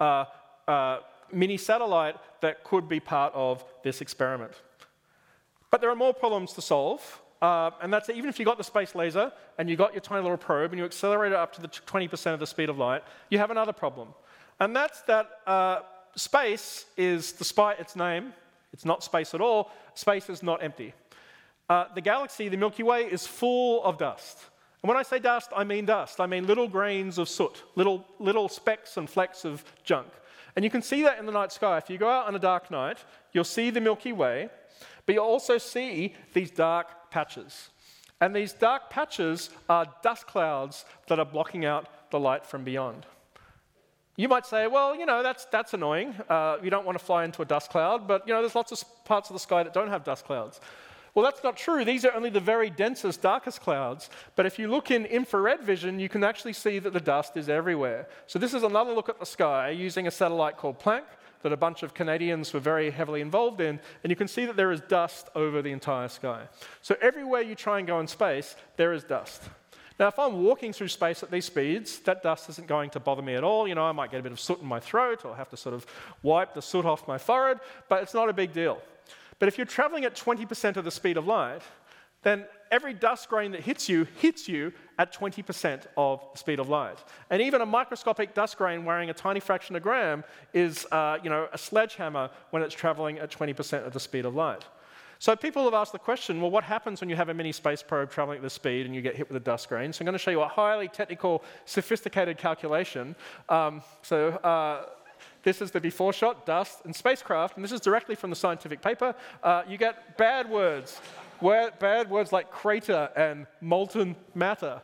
of mini satellite that could be part of this experiment. But there are more problems to solve, and that's even if you got the space laser and you got your tiny little probe and you accelerate it up to the 20% of the speed of light, you have another problem. And that's that space is, despite its name, it's not space at all, space is not empty. The galaxy, the Milky Way, is full of dust. And when I say dust, I mean dust. I mean little grains of soot, little specks and flecks of junk. And you can see that in the night sky. If you go out on a dark night, you'll see the Milky Way, but you'll also see these dark patches. And these dark patches are dust clouds that are blocking out the light from beyond. You might say, well, that's annoying. You don't want to fly into a dust cloud, but there's lots of parts of the sky that don't have dust clouds. Well, that's not true. These are only the very densest, darkest clouds. But if you look in infrared vision, you can actually see that the dust is everywhere. So this is another look at the sky using a satellite called Planck that a bunch of Canadians were very heavily involved in, and you can see that there is dust over the entire sky. So everywhere you try and go in space, there is dust. Now, if I'm walking through space at these speeds, that dust isn't going to bother me at all. I might get a bit of soot in my throat, or have to sort of wipe the soot off my forehead, but it's not a big deal. But if you're traveling at 20% of the speed of light, then every dust grain that hits you at 20% of the speed of light. And even a microscopic dust grain weighing a tiny fraction of a gram is a sledgehammer when it's traveling at 20% of the speed of light. So people have asked the question, well, what happens when you have a mini space probe traveling at this speed and you get hit with a dust grain? So I'm going to show you a highly technical, sophisticated calculation. This is the before shot, dust and spacecraft, and this is directly from the scientific paper. You get bad words like crater and molten matter.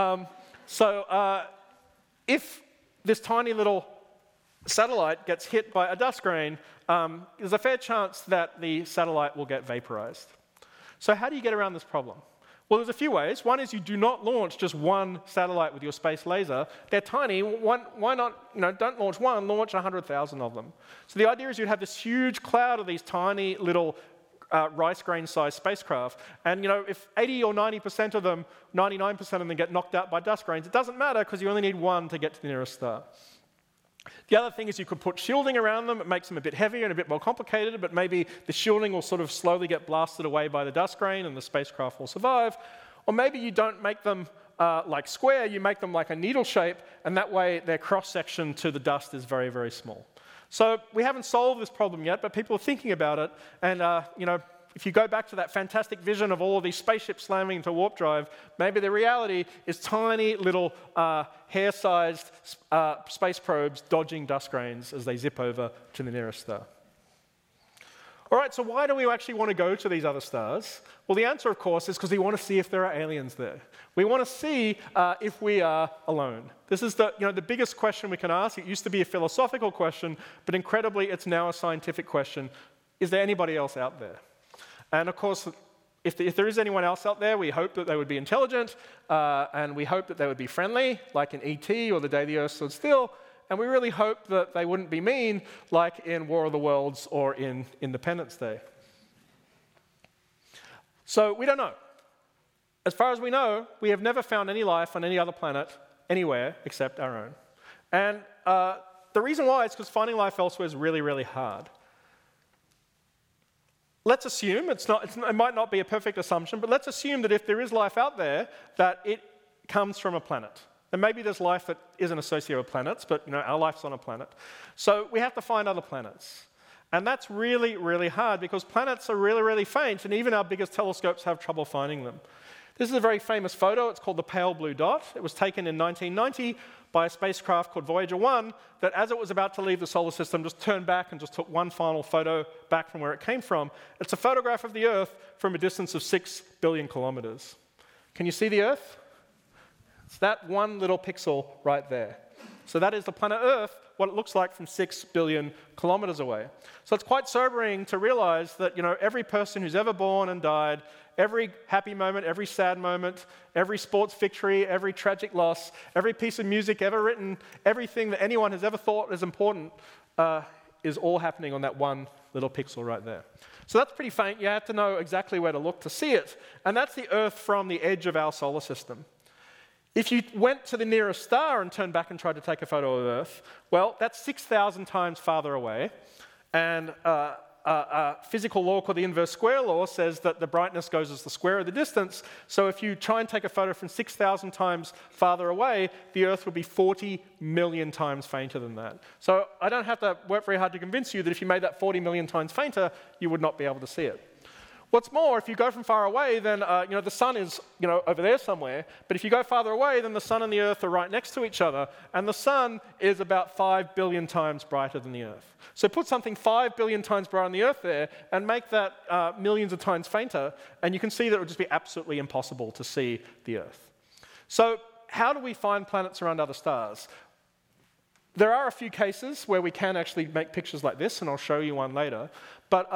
If this tiny little satellite gets hit by a dust grain, there's a fair chance that the satellite will get vaporized. So how do you get around this problem? Well, there's a few ways. One is you do not launch just one satellite with your space laser. They're tiny. Why not, don't launch one, launch 100,000 of them. So the idea is you'd have this huge cloud of these tiny little rice grain-sized spacecraft. And if 80 or 90% of them, 99% of them get knocked out by dust grains, it doesn't matter because you only need one to get to the nearest star. The other thing is you could put shielding around them. It makes them a bit heavier and a bit more complicated, but maybe the shielding will sort of slowly get blasted away by the dust grain and the spacecraft will survive. Or maybe you don't make them like square, you make them like a needle shape, and that way their cross-section to the dust is very, very small. So we haven't solved this problem yet, but people are thinking about it, and if you go back to that fantastic vision of all of these spaceships slamming into warp drive, maybe the reality is tiny little hair-sized space probes dodging dust grains as they zip over to the nearest star. All right, so why do we actually want to go to these other stars? Well, the answer, of course, is because we want to see if there are aliens there. We want to see if we are alone. This is the biggest question we can ask. It used to be a philosophical question, but incredibly, it's now a scientific question. Is there anybody else out there? And of course, if there is anyone else out there, we hope that they would be intelligent, and we hope that they would be friendly, like in E.T. or The Day the Earth Stood Still, and we really hope that they wouldn't be mean, like in War of the Worlds or in Independence Day. So we don't know. As far as we know, we have never found any life on any other planet anywhere except our own. And the reason why is because finding life elsewhere is really, really hard. Let's assume, it might not be a perfect assumption, but let's assume that if there is life out there, that it comes from a planet. And maybe there's life that isn't associated with planets, but our life's on a planet. So we have to find other planets. And that's really, really hard because planets are really, really faint, and even our biggest telescopes have trouble finding them. This is a very famous photo. It's called the pale blue dot. It was taken in 1990 by a spacecraft called Voyager 1 that, as it was about to leave the solar system, just turned back and just took one final photo back from where it came from. It's a photograph of the Earth from a distance of 6 billion kilometers. Can you see the Earth? It's that one little pixel right there. So that is the planet Earth, what it looks like from 6 billion kilometers away. So it's quite sobering to realize that, every person who's ever born and died, every happy moment, every sad moment, every sports victory, every tragic loss, every piece of music ever written, everything that anyone has ever thought is important is all happening on that one little pixel right there. So that's pretty faint. You have to know exactly where to look to see it. And that's the Earth from the edge of our solar system. If you went to the nearest star and turned back and tried to take a photo of Earth, well, that's 6,000 times farther away. And physical law called the inverse square law says that the brightness goes as the square of the distance. So if you try and take a photo from 6,000 times farther away, the Earth would be 40 million times fainter than that. So I don't have to work very hard to convince you that if you made that 40 million times fainter, you would not be able to see it. What's more, if you go from far away, then the sun is over there somewhere. But if you go farther away, then the sun and the Earth are right next to each other, and the sun is about 5 billion times brighter than the Earth. So put something 5 billion times brighter than the Earth there, and make that millions of times fainter, and you can see that it would just be absolutely impossible to see the Earth. So how do we find planets around other stars? There are a few cases where we can actually make pictures like this, and I'll show you one later. But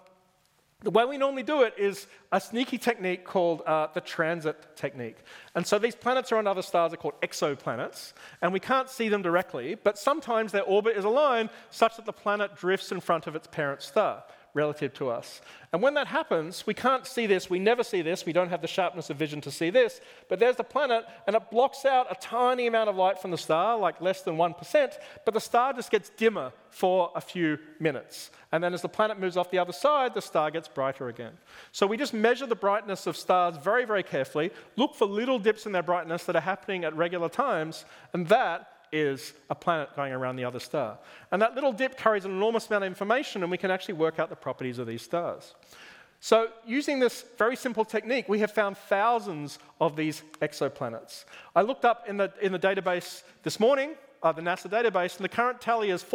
the way we normally do it is a sneaky technique called the transit technique. And so these planets around other stars are called exoplanets, and we can't see them directly, but sometimes their orbit is aligned such that the planet drifts in front of its parent star relative to us. And when that happens, we can't see this, we never see this, we don't have the sharpness of vision to see this, but there's the planet, and it blocks out a tiny amount of light from the star, like less than 1%, but the star just gets dimmer for a few minutes. And then as the planet moves off the other side, the star gets brighter again. So we just measure the brightness of stars very, very carefully, look for little dips in their brightness that are happening at regular times, and that is a planet going around the other star. And that little dip carries an enormous amount of information, and we can actually work out the properties of these stars. So using this very simple technique, we have found thousands of these exoplanets. I looked up in the database this morning, the NASA database, and the current tally is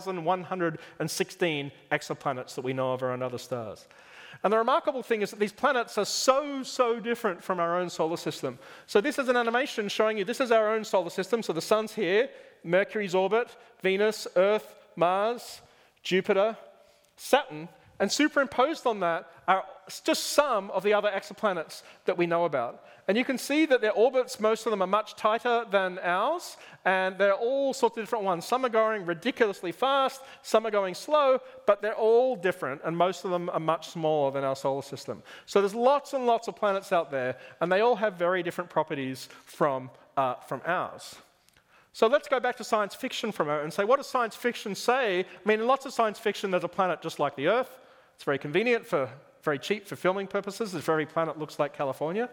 4,116 exoplanets that we know of around other stars. And the remarkable thing is that these planets are so different from our own solar system. So this is an animation showing you this is our own solar system. So the sun's here, Mercury's orbit, Venus, Earth, Mars, Jupiter, Saturn, and superimposed on that are just some of the other exoplanets that we know about. And you can see that their orbits, most of them are much tighter than ours, and they're all sorts of different ones. Some are going ridiculously fast, some are going slow, but they're all different, and most of them are much smaller than our solar system. So there's lots and lots of planets out there, and they all have very different properties from ours. So let's go back to science fiction for a moment and say, what does science fiction say? I mean, in lots of science fiction, there's a planet just like the Earth. It's very convenient very cheap for filming purposes. This very planet looks like California.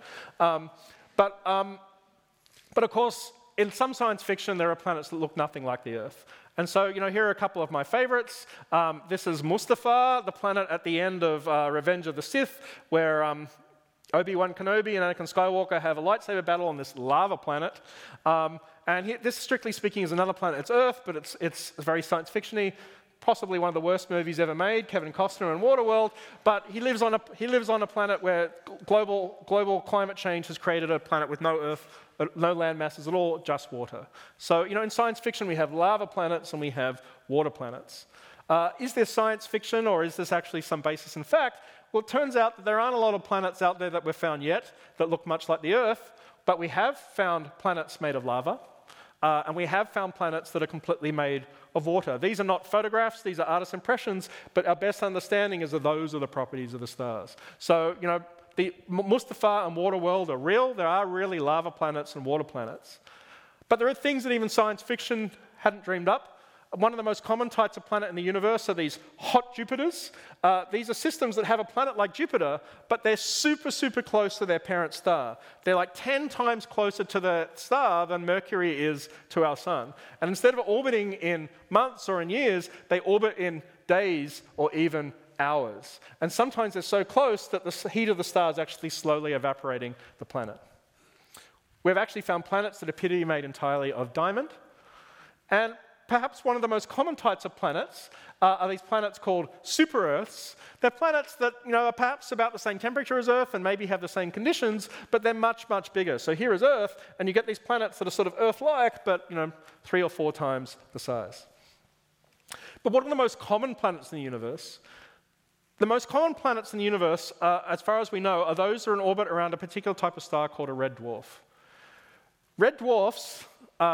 But of course, in some science fiction, there are planets that look nothing like the Earth. And so, here are a couple of my favorites. This is Mustafar, the planet at the end of Revenge of the Sith, where Obi-Wan Kenobi and Anakin Skywalker have a lightsaber battle on this lava planet. This, strictly speaking, is another planet. It's Earth, but it's very science fiction-y. Possibly one of the worst movies ever made, Kevin Costner in Waterworld, but he lives on a planet where global climate change has created a planet with no Earth, no land masses at all, just water. So, in science fiction we have lava planets and we have water planets. Is this science fiction or is this actually some basis in fact? Well, it turns out that there aren't a lot of planets out there that we've found yet that look much like the Earth, but we have found planets made of lava. And we have found planets that are completely made of water. These are not photographs, these are artist impressions, but our best understanding is that those are the properties of the stars. So, the Mustafar and Waterworld are real. There are really lava planets and water planets. But there are things that even science fiction hadn't dreamed up. One of the most common types of planet in the universe are these hot Jupiters. These are systems that have a planet like Jupiter, but they're super close to their parent star. They're like 10 times closer to the star than Mercury is to our sun. And instead of orbiting in months or in years, they orbit in days or even hours. And sometimes they're so close that the heat of the star is actually slowly evaporating the planet. We've actually found planets that appear to be made entirely of diamond. And perhaps one of the most common types of planets are these planets called super-Earths. They're planets that are perhaps about the same temperature as Earth and maybe have the same conditions, but they're much, much bigger. So here is Earth, and you get these planets that are sort of Earth-like, but 3 or 4 times the size. But what are the most common planets in the universe? The most common planets in the universe, as far as we know, are those that are in orbit around a particular type of star called a red dwarf. Red dwarfs,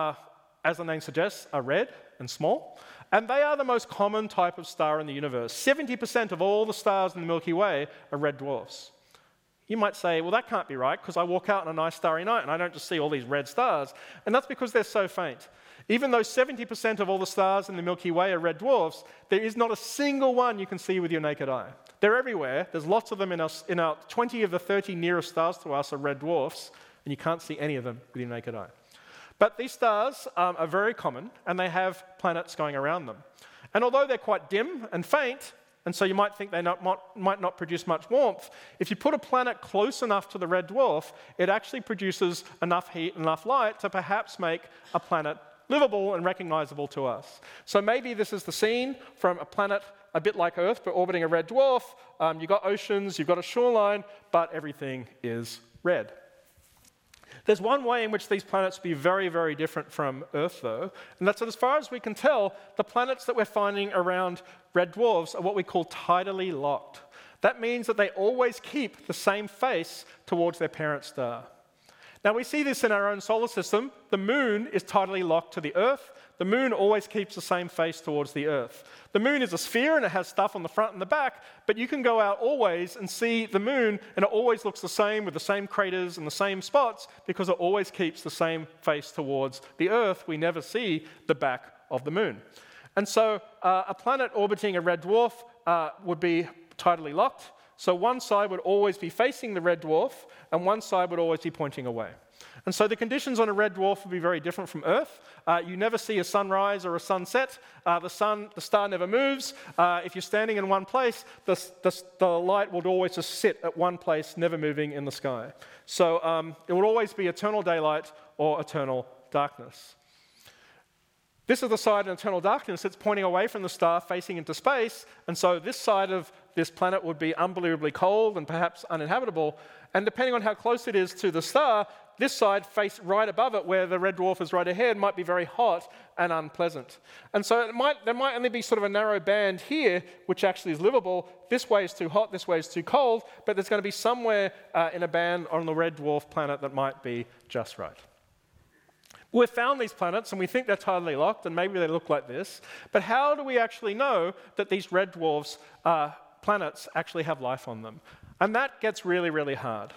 as the name suggests, are red and small, and they are the most common type of star in the universe. 70% of all the stars in the Milky Way are red dwarfs. You might say, well, that can't be right, because I walk out on a nice starry night and I don't just see all these red stars, and that's because they're so faint. Even though 70% of all the stars in the Milky Way are red dwarfs, there is not a single one you can see with your naked eye. They're everywhere. There's lots of them in our 20 of the 30 nearest stars to us are red dwarfs, and you can't see any of them with your naked eye. But these stars are very common, and they have planets going around them. And although they're quite dim and faint, and so you might think they might not produce much warmth, if you put a planet close enough to the red dwarf, it actually produces enough heat, enough light to perhaps make a planet livable and recognizable to us. So maybe this is the scene from a planet a bit like Earth, but orbiting a red dwarf. You've got oceans, you've got a shoreline, but everything is red. There's one way in which these planets will be very, very different from Earth, though, and that's that as far as we can tell, the planets that we're finding around red dwarfs are what we call tidally locked. That means that they always keep the same face towards their parent star. Now, we see this in our own solar system. The moon is tidally locked to the Earth. The moon always keeps the same face towards the Earth. The moon is a sphere and it has stuff on the front and the back, but you can go out always and see the moon and it always looks the same with the same craters and the same spots because it always keeps the same face towards the Earth. We never see the back of the moon. And so a planet orbiting a red dwarf would be tidally locked. So one side would always be facing the red dwarf and one side would always be pointing away. And so the conditions on a red dwarf would be very different from Earth. You never see a sunrise or a sunset. The star never moves. If you're standing in one place, the light would always just sit at one place, never moving in the sky. So it would always be eternal daylight or eternal darkness. This is the side in eternal darkness that's pointing away from the star, facing into space, and so this side of this planet would be unbelievably cold and perhaps uninhabitable, and depending on how close it is to the star, this side, faced right above it, where the red dwarf is right ahead, might be very hot and unpleasant. And so there might only be sort of a narrow band here, which actually is livable. This way is too hot, this way is too cold, but there's going to be somewhere in a band on the red dwarf planet that might be just right. We've found these planets, and we think they're tidally locked, and maybe they look like this. But how do we actually know that these red dwarfs planets actually have life on them? And that gets really, really hard.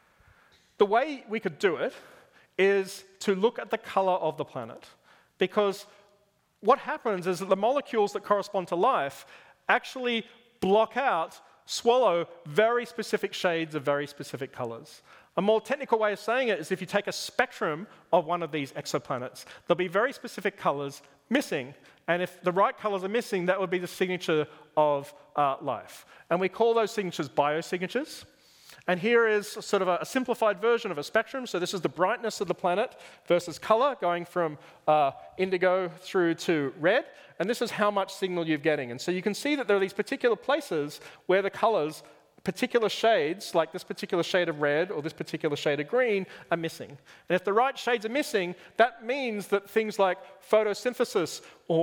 The way we could do it is to look at the color of the planet. Because what happens is that the molecules that correspond to life actually block out, swallow very specific shades of very specific colors. A more technical way of saying it is if you take a spectrum of one of these exoplanets, there'll be very specific colors missing. And if the right colors are missing, that would be the signature of life. And we call those signatures biosignatures. And here is sort of a simplified version of a spectrum. So this is the brightness of the planet versus color, going from indigo through to red. And this is how much signal you're getting. And so you can see that there are these particular places where the colors, particular shades, like this particular shade of red or this particular shade of green, are missing. And if the right shades are missing, that means that things like photosynthesis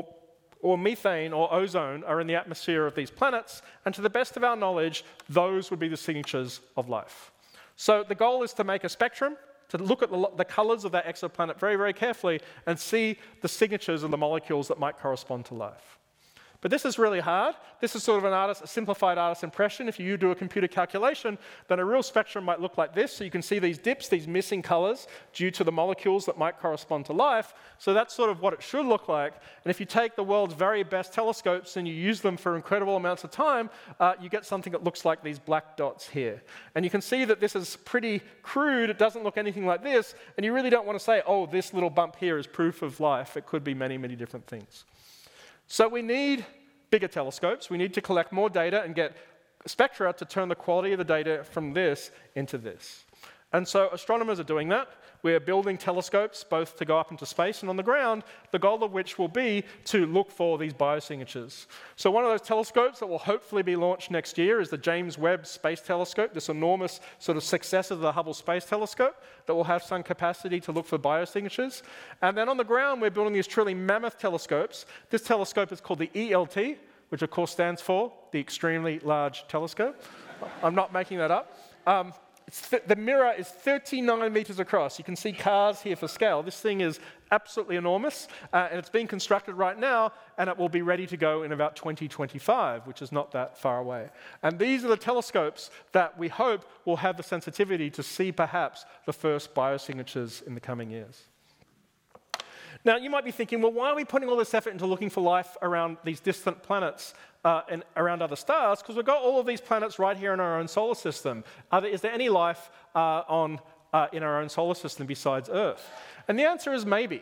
or methane or ozone are in the atmosphere of these planets, and to the best of our knowledge, those would be the signatures of life. So the goal is to make a spectrum, to look at the colors of that exoplanet very, very carefully and see the signatures of the molecules that might correspond to life. But this is really hard. This is sort of a simplified artist's impression. If you do a computer calculation, then a real spectrum might look like this. So you can see these dips, these missing colors, due to the molecules that might correspond to life. So that's sort of what it should look like. And if you take the world's very best telescopes and you use them for incredible amounts of time, you get something that looks like these black dots here. And you can see that this is pretty crude. It doesn't look anything like this. And you really don't want to say, oh, this little bump here is proof of life. It could be many, many different things. So we need bigger telescopes. We need to collect more data and get spectra to turn the quality of the data from this into this. And so astronomers are doing that. We're building telescopes both to go up into space and on the ground, the goal of which will be to look for these biosignatures. So one of those telescopes that will hopefully be launched next year is the James Webb Space Telescope, this enormous sort of successor to the Hubble Space Telescope that will have some capacity to look for biosignatures. And then on the ground, we're building these truly mammoth telescopes. This telescope is called the ELT, which of course stands for the Extremely Large Telescope. I'm not making that up. The mirror is 39 meters across. You can see cars here for scale. This thing is absolutely enormous, and it's being constructed right now, and it will be ready to go in about 2025, which is not that far away. And these are the telescopes that we hope will have the sensitivity to see perhaps the first biosignatures in the coming years. Now, you might be thinking, well, why are we putting all this effort into looking for life around these distant planets and around other stars? Because we've got all of these planets right here in our own solar system. Is there any life in our own solar system besides Earth? And the answer is maybe.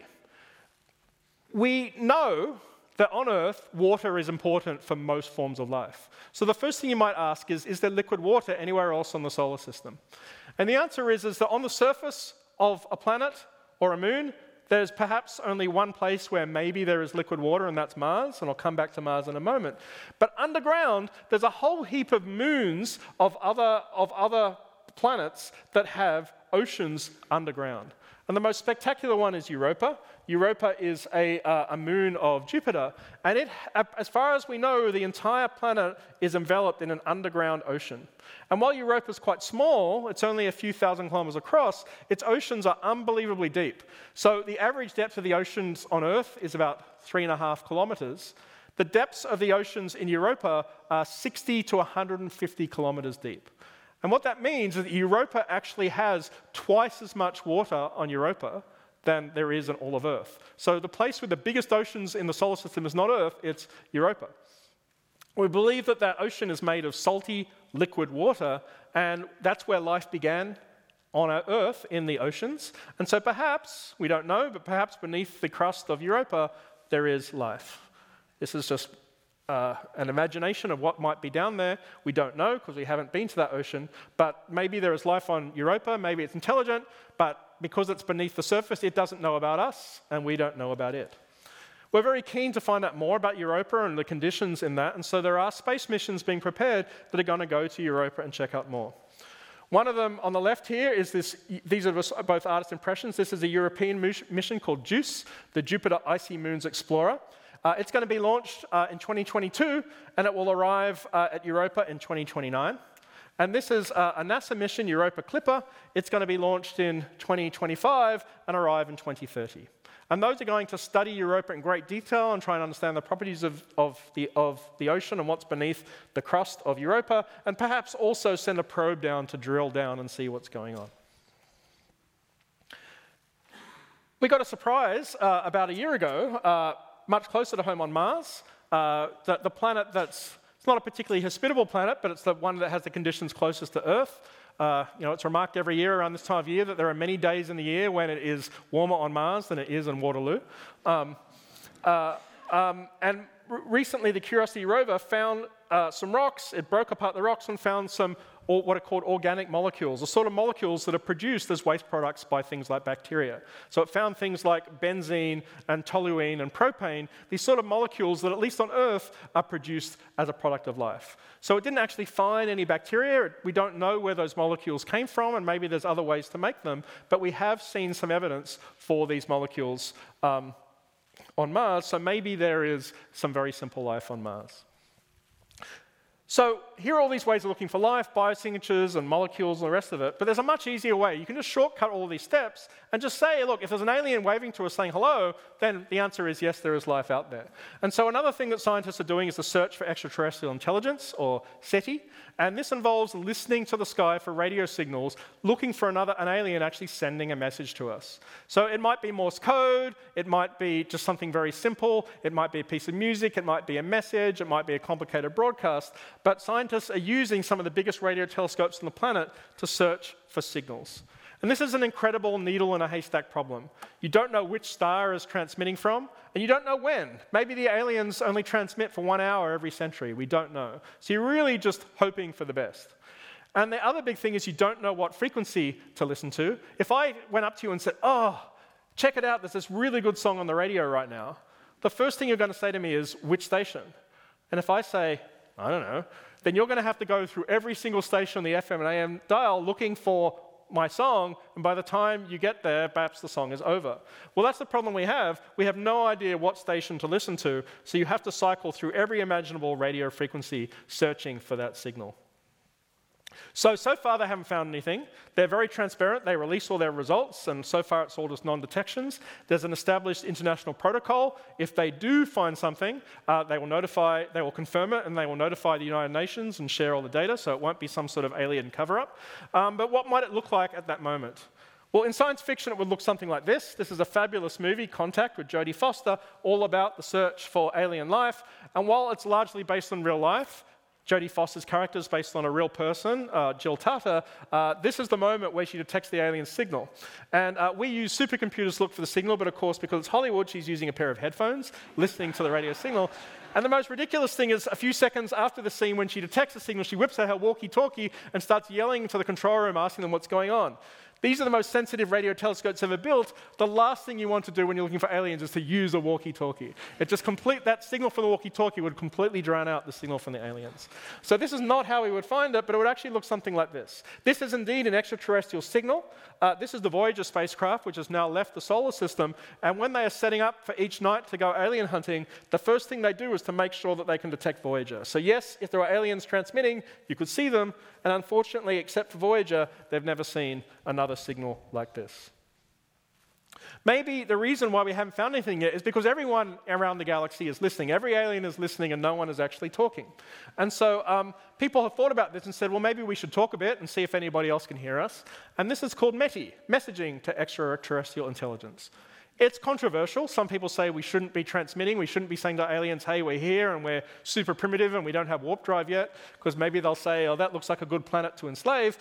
We know that on Earth, water is important for most forms of life. So the first thing you might ask is there liquid water anywhere else on the solar system? And the answer is that on the surface of a planet or a moon, there's perhaps only one place where maybe there is liquid water, and that's Mars, and I'll come back to Mars in a moment. But underground, there's a whole heap of moons of other planets that have oceans underground. And the most spectacular one is Europa. Europa is a moon of Jupiter, and as far as we know, the entire planet is enveloped in an underground ocean. And while Europa is quite small, it's only a few thousand kilometers across, its oceans are unbelievably deep. So the average depth of the oceans on Earth is about 3.5 kilometers. The depths of the oceans in Europa are 60 to 150 kilometers deep. And what that means is that Europa actually has twice as much water on Europa than there is on all of Earth. So the place with the biggest oceans in the solar system is not Earth, it's Europa. We believe that that ocean is made of salty liquid water, and that's where life began on our Earth in the oceans. And so perhaps, we don't know, but perhaps beneath the crust of Europa, there is life. This is just an imagination of what might be down there. We don't know because we haven't been to that ocean, but maybe there is life on Europa, maybe it's intelligent, but because it's beneath the surface, it doesn't know about us, and we don't know about it. We're very keen to find out more about Europa and the conditions in that, and so there are space missions being prepared that are going to go to Europa and check out more. One of them on the left here is this. These are both artist impressions. This is a European mission called JUICE, the Jupiter Icy Moons Explorer. It's going to be launched in 2022, and it will arrive at Europa in 2029. And this is a NASA mission, Europa Clipper. It's going to be launched in 2025 and arrive in 2030. And those are going to study Europa in great detail and try and understand the properties of the ocean and what's beneath the crust of Europa, and perhaps also send a probe down to drill down and see what's going on. We got a surprise about a year ago, much closer to home on Mars. The planet it's not a particularly hospitable planet, but it's the one that has the conditions closest to Earth. It's remarked every year around this time of year that there are many days in the year when it is warmer on Mars than it is in Waterloo. Recently, the Curiosity rover found some rocks. It broke apart the rocks and found some what are called organic molecules, the sort of molecules that are produced as waste products by things like bacteria. So it found things like benzene and toluene and propane, these sort of molecules that, at least on Earth, are produced as a product of life. So it didn't actually find any bacteria. We don't know where those molecules came from, and maybe there's other ways to make them, but we have seen some evidence for these molecules on Mars, so maybe there is some very simple life on Mars. So here are all these ways of looking for life, biosignatures and molecules and the rest of it, but there's a much easier way. You can just shortcut all of these steps and just say, look, if there's an alien waving to us saying hello, then the answer is yes, there is life out there. And so another thing that scientists are doing is the search for extraterrestrial intelligence, or SETI, and this involves listening to the sky for radio signals, looking for an alien actually sending a message to us. So it might be Morse code, it might be just something very simple, it might be a piece of music, it might be a message, it might be a complicated broadcast, but scientists are using some of the biggest radio telescopes on the planet to search for signals. And this is an incredible needle in a haystack problem. You don't know which star is transmitting from, and you don't know when. Maybe the aliens only transmit for 1 hour every century. We don't know. So you're really just hoping for the best. And the other big thing is you don't know what frequency to listen to. If I went up to you and said, oh, check it out, there's this really good song on the radio right now, the first thing you're going to say to me is, which station? And if I say, I don't know, then you're going to have to go through every single station on the FM and AM dial looking for my song, and by the time you get there, perhaps the song is over. Well, that's the problem we have. We have no idea what station to listen to, so you have to cycle through every imaginable radio frequency searching for that signal. So far they haven't found anything. They're very transparent. They release all their results, and so far it's all just non-detections. There's an established international protocol. If they do find something, they will confirm it, and they will notify the United Nations and share all the data, so it won't be some sort of alien cover-up. But what might it look like at that moment? Well, in science fiction, it would look something like this. This is a fabulous movie, Contact, with Jodie Foster, all about the search for alien life. And while it's largely based on real life, Jodie Foster's character is based on a real person, Jill Tarter. This is the moment where she detects the alien signal. And we use supercomputers to look for the signal, but of course, because it's Hollywood, she's using a pair of headphones, listening to the radio signal. And the most ridiculous thing is a few seconds after the scene, when she detects the signal, she whips out her walkie-talkie and starts yelling to the control room, asking them what's going on. These are the most sensitive radio telescopes ever built. The last thing you want to do when you're looking for aliens is to use a walkie-talkie. That signal from the walkie-talkie would completely drown out the signal from the aliens. So this is not how we would find it, but it would actually look something like this. This is indeed an extraterrestrial signal. This is the Voyager spacecraft, which has now left the solar system. And when they are setting up for each night to go alien hunting, the first thing they do is to make sure that they can detect Voyager. So yes, if there are aliens transmitting, you could see them. And unfortunately, except for Voyager, they've never seen another signal like this. Maybe the reason why we haven't found anything yet is because everyone around the galaxy is listening. Every alien is listening and no one is actually talking. And so people have thought about this and said, well, maybe we should talk a bit and see if anybody else can hear us. And this is called METI, Messaging to Extraterrestrial Intelligence. It's controversial. Some people say we shouldn't be transmitting. We shouldn't be saying to aliens, hey, we're here and we're super primitive and we don't have warp drive yet, because maybe they'll say, oh, that looks like a good planet to enslave.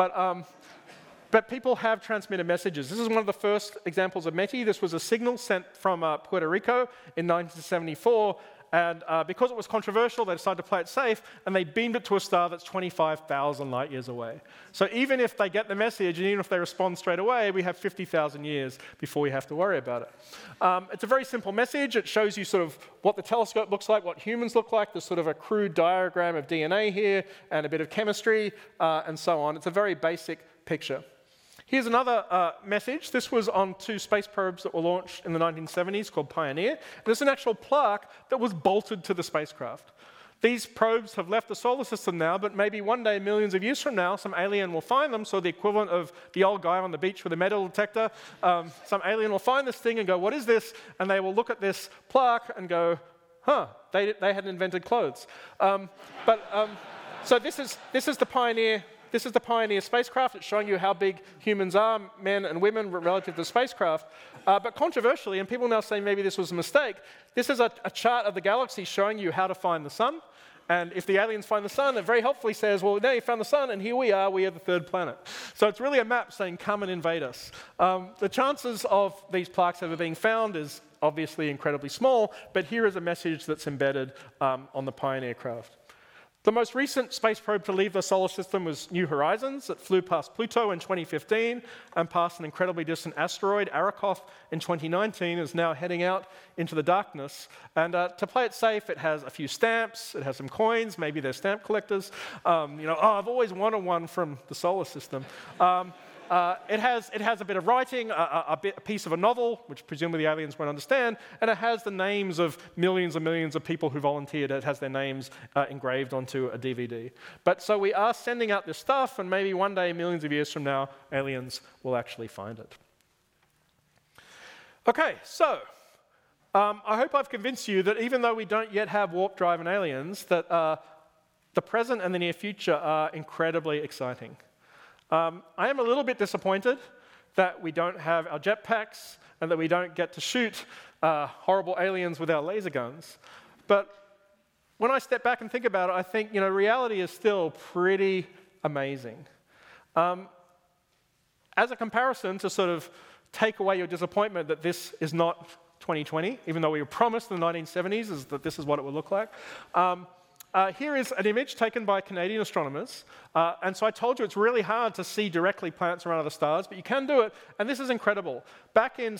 But people have transmitted messages. This is one of the first examples of METI. This was a signal sent from Puerto Rico in 1974. And because it was controversial, they decided to play it safe, and they beamed it to a star that's 25,000 light years away. So even if they get the message, and even if they respond straight away, we have 50,000 years before we have to worry about it. It's a very simple message. It shows you sort of what the telescope looks like, what humans look like. There's sort of a crude diagram of DNA here, and a bit of chemistry, and so on. It's a very basic picture. Here's another message. This was on 2 space probes that were launched in the 1970s called Pioneer. There's an actual plaque that was bolted to the spacecraft. These probes have left the solar system now, but maybe one day, millions of years from now, some alien will find them. So the equivalent of the old guy on the beach with a metal detector, some alien will find this thing and go, what is this? And they will look at this plaque and go, huh, they hadn't invented clothes. So this is the Pioneer. This is the Pioneer spacecraft. It's showing you how big humans are, men and women, relative to the spacecraft. But controversially, and people now say maybe this was a mistake, this is a chart of the galaxy showing you how to find the sun. And if the aliens find the sun, it very helpfully says, well, now you found the sun, and here we are the third planet. So it's really a map saying, come and invade us. The chances of these plaques ever being found is obviously incredibly small, but here is a message that's embedded on the Pioneer craft. The most recent space probe to leave the solar system was New Horizons. It flew past Pluto in 2015 and past an incredibly distant asteroid, Arrokoth, in 2019, is now heading out into the darkness. And to play it safe, it has a few stamps, it has some coins, maybe they're stamp collectors. I've always wanted one from the solar system. It has a bit of writing, a piece of a novel, which presumably the aliens won't understand, and it has the names of millions and millions of people who volunteered. It has their names engraved onto a DVD. But so we are sending out this stuff, and maybe one day, millions of years from now, aliens will actually find it. Okay, so I hope I've convinced you that even though we don't yet have warp drive and aliens, that the present and the near future are incredibly exciting. I am a little bit disappointed that we don't have our jetpacks and that we don't get to shoot horrible aliens with our laser guns. But when I step back and think about it, I think reality is still pretty amazing. as a comparison to sort of take away your disappointment that this is not 2020, even though we were promised in the 1970s that this is what it would look like. Here is an image taken by Canadian astronomers. And so I told you it's really hard to see directly planets around other stars, but you can do it, and this is incredible. Back in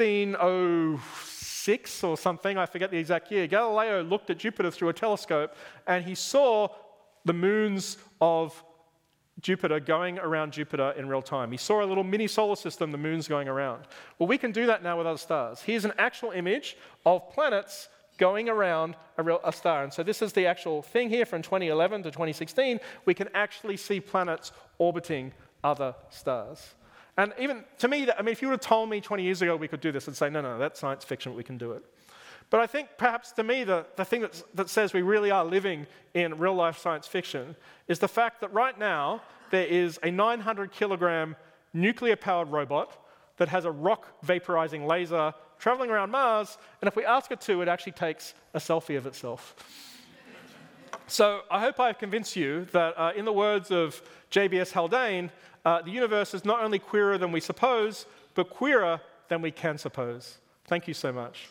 1606 or something, I forget the exact year, Galileo looked at Jupiter through a telescope, and he saw the moons of Jupiter going around Jupiter in real time. He saw a little mini solar system, the moons going around. Well, we can do that now with other stars. Here's an actual image of planets going around a star. And so this is the actual thing here from 2011 to 2016. We can actually see planets orbiting other stars. And even to me, if you would have told me 20 years ago we could do this, I'd say, no, that's science fiction, we can do it. But I think perhaps to me, the thing that says we really are living in real-life science fiction is the fact that right now there is a 900-kilogram nuclear-powered robot that has a rock-vaporizing laser traveling around Mars, and if we ask it to, it actually takes a selfie of itself. So I hope I've convinced you that, in the words of JBS Haldane, the universe is not only queerer than we suppose, but queerer than we can suppose. Thank you so much.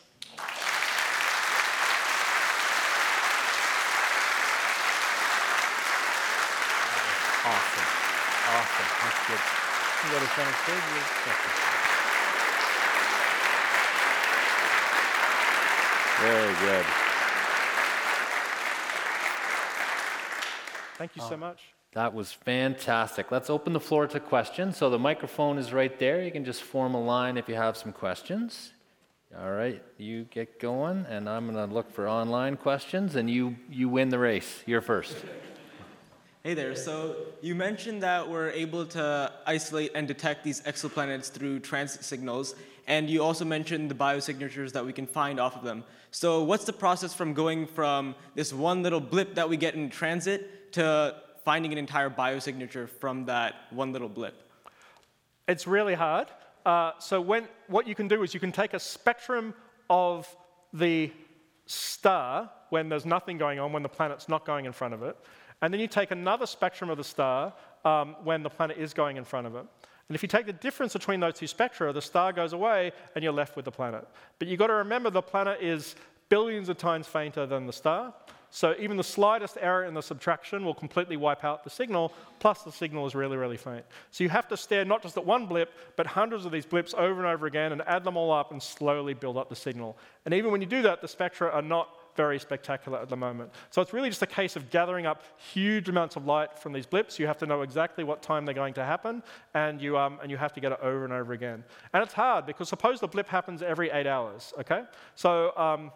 Awesome. That's good. You got to center stage. Very good. Thank you so much. That was fantastic. Let's open the floor to questions. So the microphone is right there. You can just form a line if you have some questions. All right, you get going, and I'm going to look for online questions, and you win the race. You're first. Hey there, so you mentioned that we're able to isolate and detect these exoplanets through transit signals, and you also mentioned the biosignatures that we can find off of them. So what's the process from going from this one little blip that we get in transit to finding an entire biosignature from that one little blip? It's really hard. So what you can do is you can take a spectrum of the star when there's nothing going on, when the planet's not going in front of it, and then you take another spectrum of the star when the planet is going in front of it. And if you take the difference between those two spectra, the star goes away and you're left with the planet. But you've got to remember the planet is billions of times fainter than the star. So even the slightest error in the subtraction will completely wipe out the signal, plus the signal is really, really faint. So you have to stare not just at one blip, but hundreds of these blips over and over again and add them all up and slowly build up the signal. And even when you do that, the spectra are not very spectacular at the moment. So it's really just a case of gathering up huge amounts of light from these blips. You have to know exactly what time they're going to happen, and you have to get it over and over again. And it's hard, because suppose the blip happens every 8 hours, okay? So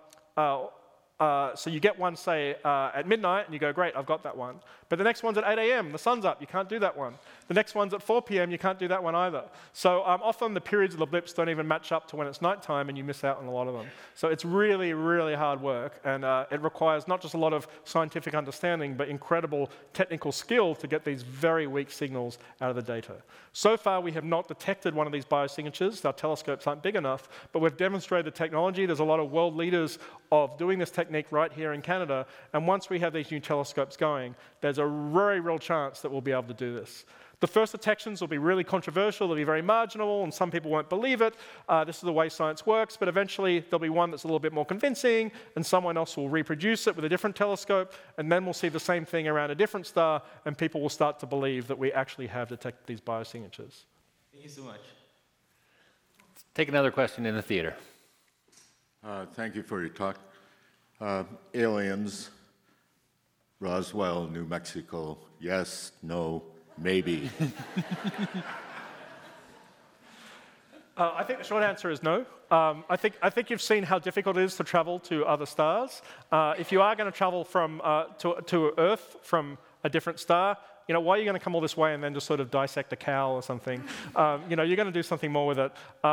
so you get one, say, at midnight, and you go, great, I've got that one. But the next one's at 8 a.m., the sun's up, you can't do that one. The next one's at 4 p.m., you can't do that one either. So often the periods of the blips don't even match up to when it's nighttime, and you miss out on a lot of them. So it's really, really hard work, and it requires not just a lot of scientific understanding, but incredible technical skill to get these very weak signals out of the data. So far, we have not detected one of these biosignatures. Our telescopes aren't big enough, but we've demonstrated technology. There's a lot of world leaders of doing this technique right here in Canada, and once we have these new telescopes going, there's a very real chance that we'll be able to do this. The first detections will be really controversial, they'll be very marginal, and some people won't believe it. This is the way science works, but eventually there'll be one that's a little bit more convincing, and someone else will reproduce it with a different telescope, and then we'll see the same thing around a different star, and people will start to believe that we actually have detected these biosignatures. Thank you so much. Let's take another question in the theater. Thank you for your talk. Aliens, Roswell, New Mexico, yes, no, maybe. I think the short answer is no. I think you've seen how difficult it is to travel to other stars. If you are going to travel to Earth from a different star, why are you going to come all this way and then just sort of dissect a cow or something? You're going to do something more with it.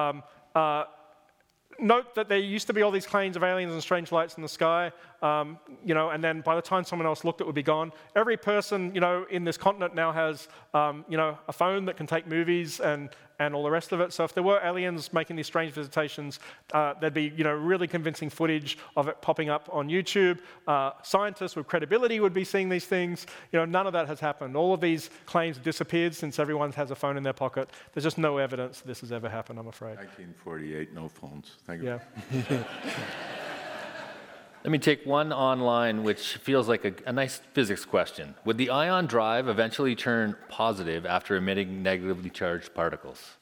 Note that there used to be all these claims of aliens and strange lights in the sky, and then by the time someone else looked, it would be gone. Every person, in this continent now has, a phone that can take movies and and all the rest of it. So if there were aliens making these strange visitations, there'd be really convincing footage of it popping up on YouTube. Scientists with credibility would be seeing these things. None of that has happened. All of these claims disappeared since everyone has a phone in their pocket. There's just no evidence this has ever happened, I'm afraid. 1948, no phones. Thank you. Yeah. Let me take one online, which feels like a nice physics question. Would the ion drive eventually turn positive after emitting negatively charged particles?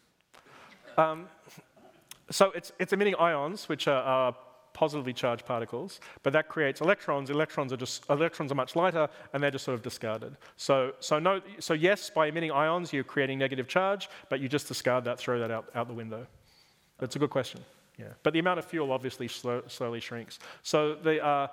So it's emitting ions, which are positively charged particles, but that creates electrons. Electrons are much lighter, and they're just sort of discarded. So yes, by emitting ions, you're creating negative charge, but you just discard that, throw that out the window. That's a good question. Yeah, but the amount of fuel obviously slowly shrinks. So the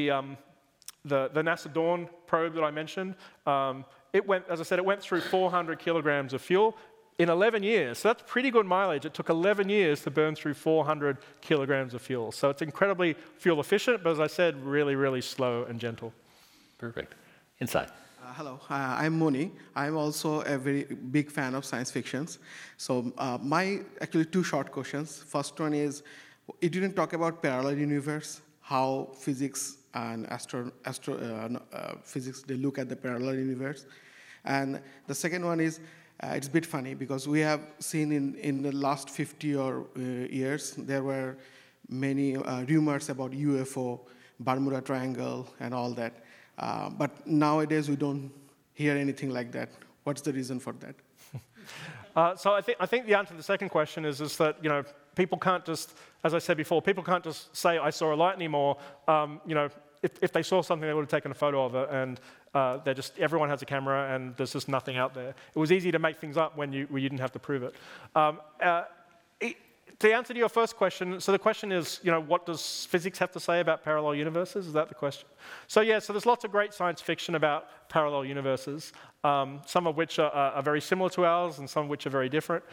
NASA Dawn probe that I mentioned, it went through 400 kilograms of fuel in 11 years. So that's pretty good mileage. It took 11 years to burn through 400 kilograms of fuel. So it's incredibly fuel efficient, but as I said, really, really slow and gentle. Perfect. Inside. Hello, I'm Moni. I'm also a very big fan of science fictions. So actually 2 short questions. First one is, it didn't talk about parallel universe, how physics and physics, they look at the parallel universe. And the second one is, it's a bit funny because we have seen in the last 50 years, there were many rumors about UFO, Bermuda Triangle, and all that. But nowadays, we don't hear anything like that. What's the reason for that? So I think the answer to the second question is that people can't just, as I said before, people can't just say I saw a light anymore. If they saw something, they would have taken a photo of it, and everyone has a camera, and there's just nothing out there. It was easy to make things up when you didn't have to prove it. To answer to your first question, so the question is, what does physics have to say about parallel universes? Is that the question? So yeah, so there's lots of great science fiction about parallel universes, some of which are very similar to ours, and some of which are very different.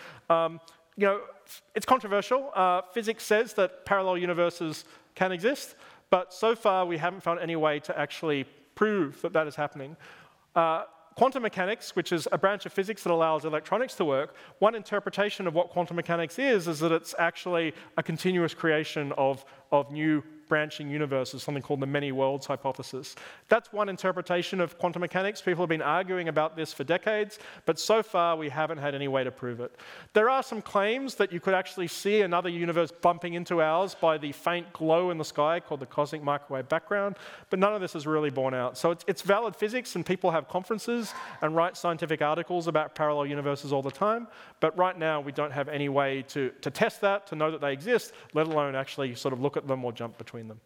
It's controversial. Physics says that parallel universes can exist, but so far we haven't found any way to actually prove that that is happening. Quantum mechanics, which is a branch of physics that allows electronics to work, one interpretation of what quantum mechanics is that it's actually a continuous creation of new branching universes, something called the many worlds hypothesis. That's one interpretation of quantum mechanics. People have been arguing about this for decades, but so far we haven't had any way to prove it. There are some claims that you could actually see another universe bumping into ours by the faint glow in the sky called the cosmic microwave background, but none of this is really borne out. So it's valid physics, and people have conferences and write scientific articles about parallel universes all the time, but right now we don't have any way to test that, to know that they exist, let alone actually sort of look at them or jump between them.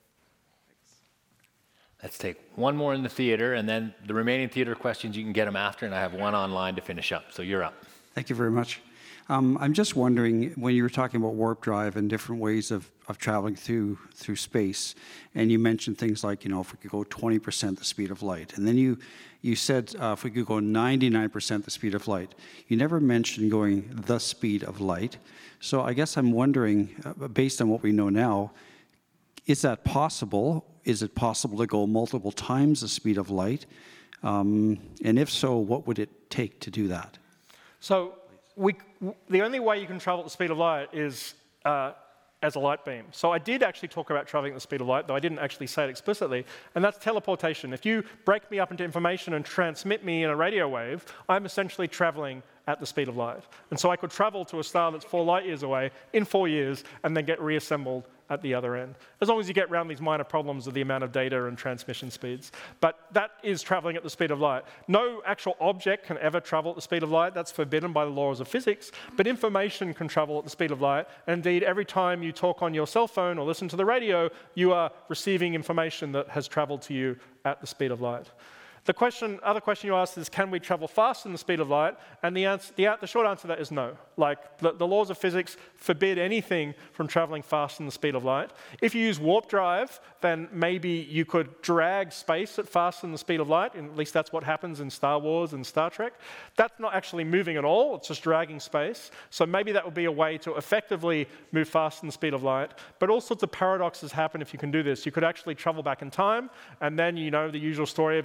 Let's take one more in the theater, and then the remaining theater questions, you can get them after, and I have one online to finish up. So you're up. Thank you very much. I'm just wondering, when you were talking about warp drive and different ways of traveling through space, and you mentioned things like, if we could go 20% the speed of light, and then you said if we could go 99% the speed of light. You never mentioned going the speed of light. So I guess I'm wondering, based on what we know now, is that possible? Is it possible to go multiple times the speed of light? And if so, what would it take to do that? So the only way you can travel at the speed of light is as a light beam. So I did actually talk about traveling at the speed of light, though I didn't actually say it explicitly, and that's teleportation. If you break me up into information and transmit me in a radio wave, I'm essentially traveling at the speed of light. And so I could travel to a star that's 4 light years away in 4 years and then get reassembled at the other end, as long as you get around these minor problems of the amount of data and transmission speeds. But that is traveling at the speed of light. No actual object can ever travel at the speed of light. That's forbidden by the laws of physics. But information can travel at the speed of light. And indeed, every time you talk on your cell phone or listen to the radio, you are receiving information that has traveled to you at the speed of light. The other question you asked is, can we travel faster than the speed of light? And the short answer to that is no. Like, the laws of physics forbid anything from traveling faster than the speed of light. If you use warp drive, then maybe you could drag space at faster than the speed of light, and at least that's what happens in Star Wars and Star Trek. That's not actually moving at all, it's just dragging space. So maybe that would be a way to effectively move faster than the speed of light. But all sorts of paradoxes happen if you can do this. You could actually travel back in time, and then the usual story of you could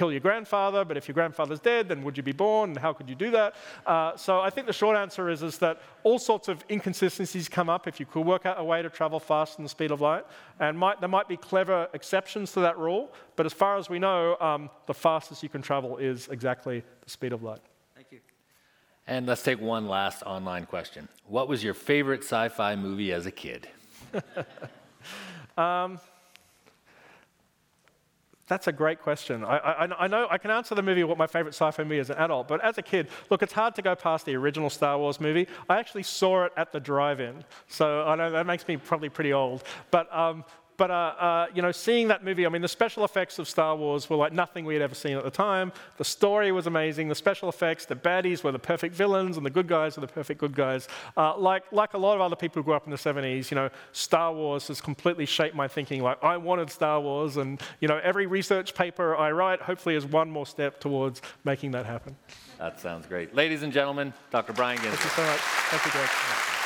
kill your grandfather, but if your grandfather's dead, then would you be born, and how could you do that? So I think the short answer is that all sorts of inconsistencies come up if you could work out a way to travel faster than the speed of light, and there might be clever exceptions to that rule, but as far as we know, the fastest you can travel is exactly the speed of light. Thank you. And let's take one last online question. What was your favorite sci-fi movie as a kid? That's a great question. I know I can answer the movie what my favorite sci-fi movie as an adult, but as a kid, look, it's hard to go past the original Star Wars movie. I actually saw it at the drive-in, so I know that makes me probably pretty old. But seeing that movie, I mean, the special effects of Star Wars were like nothing we had ever seen at the time. The story was amazing. The special effects, the baddies were the perfect villains, and the good guys were the perfect good guys. Like a lot of other people who grew up in the 70s, Star Wars has completely shaped my thinking. Like, I wanted Star Wars, and every research paper I write hopefully is one more step towards making that happen. That sounds great. Ladies and gentlemen, Dr. Brian Ginsberg. Thank you so much. Thank you, Greg.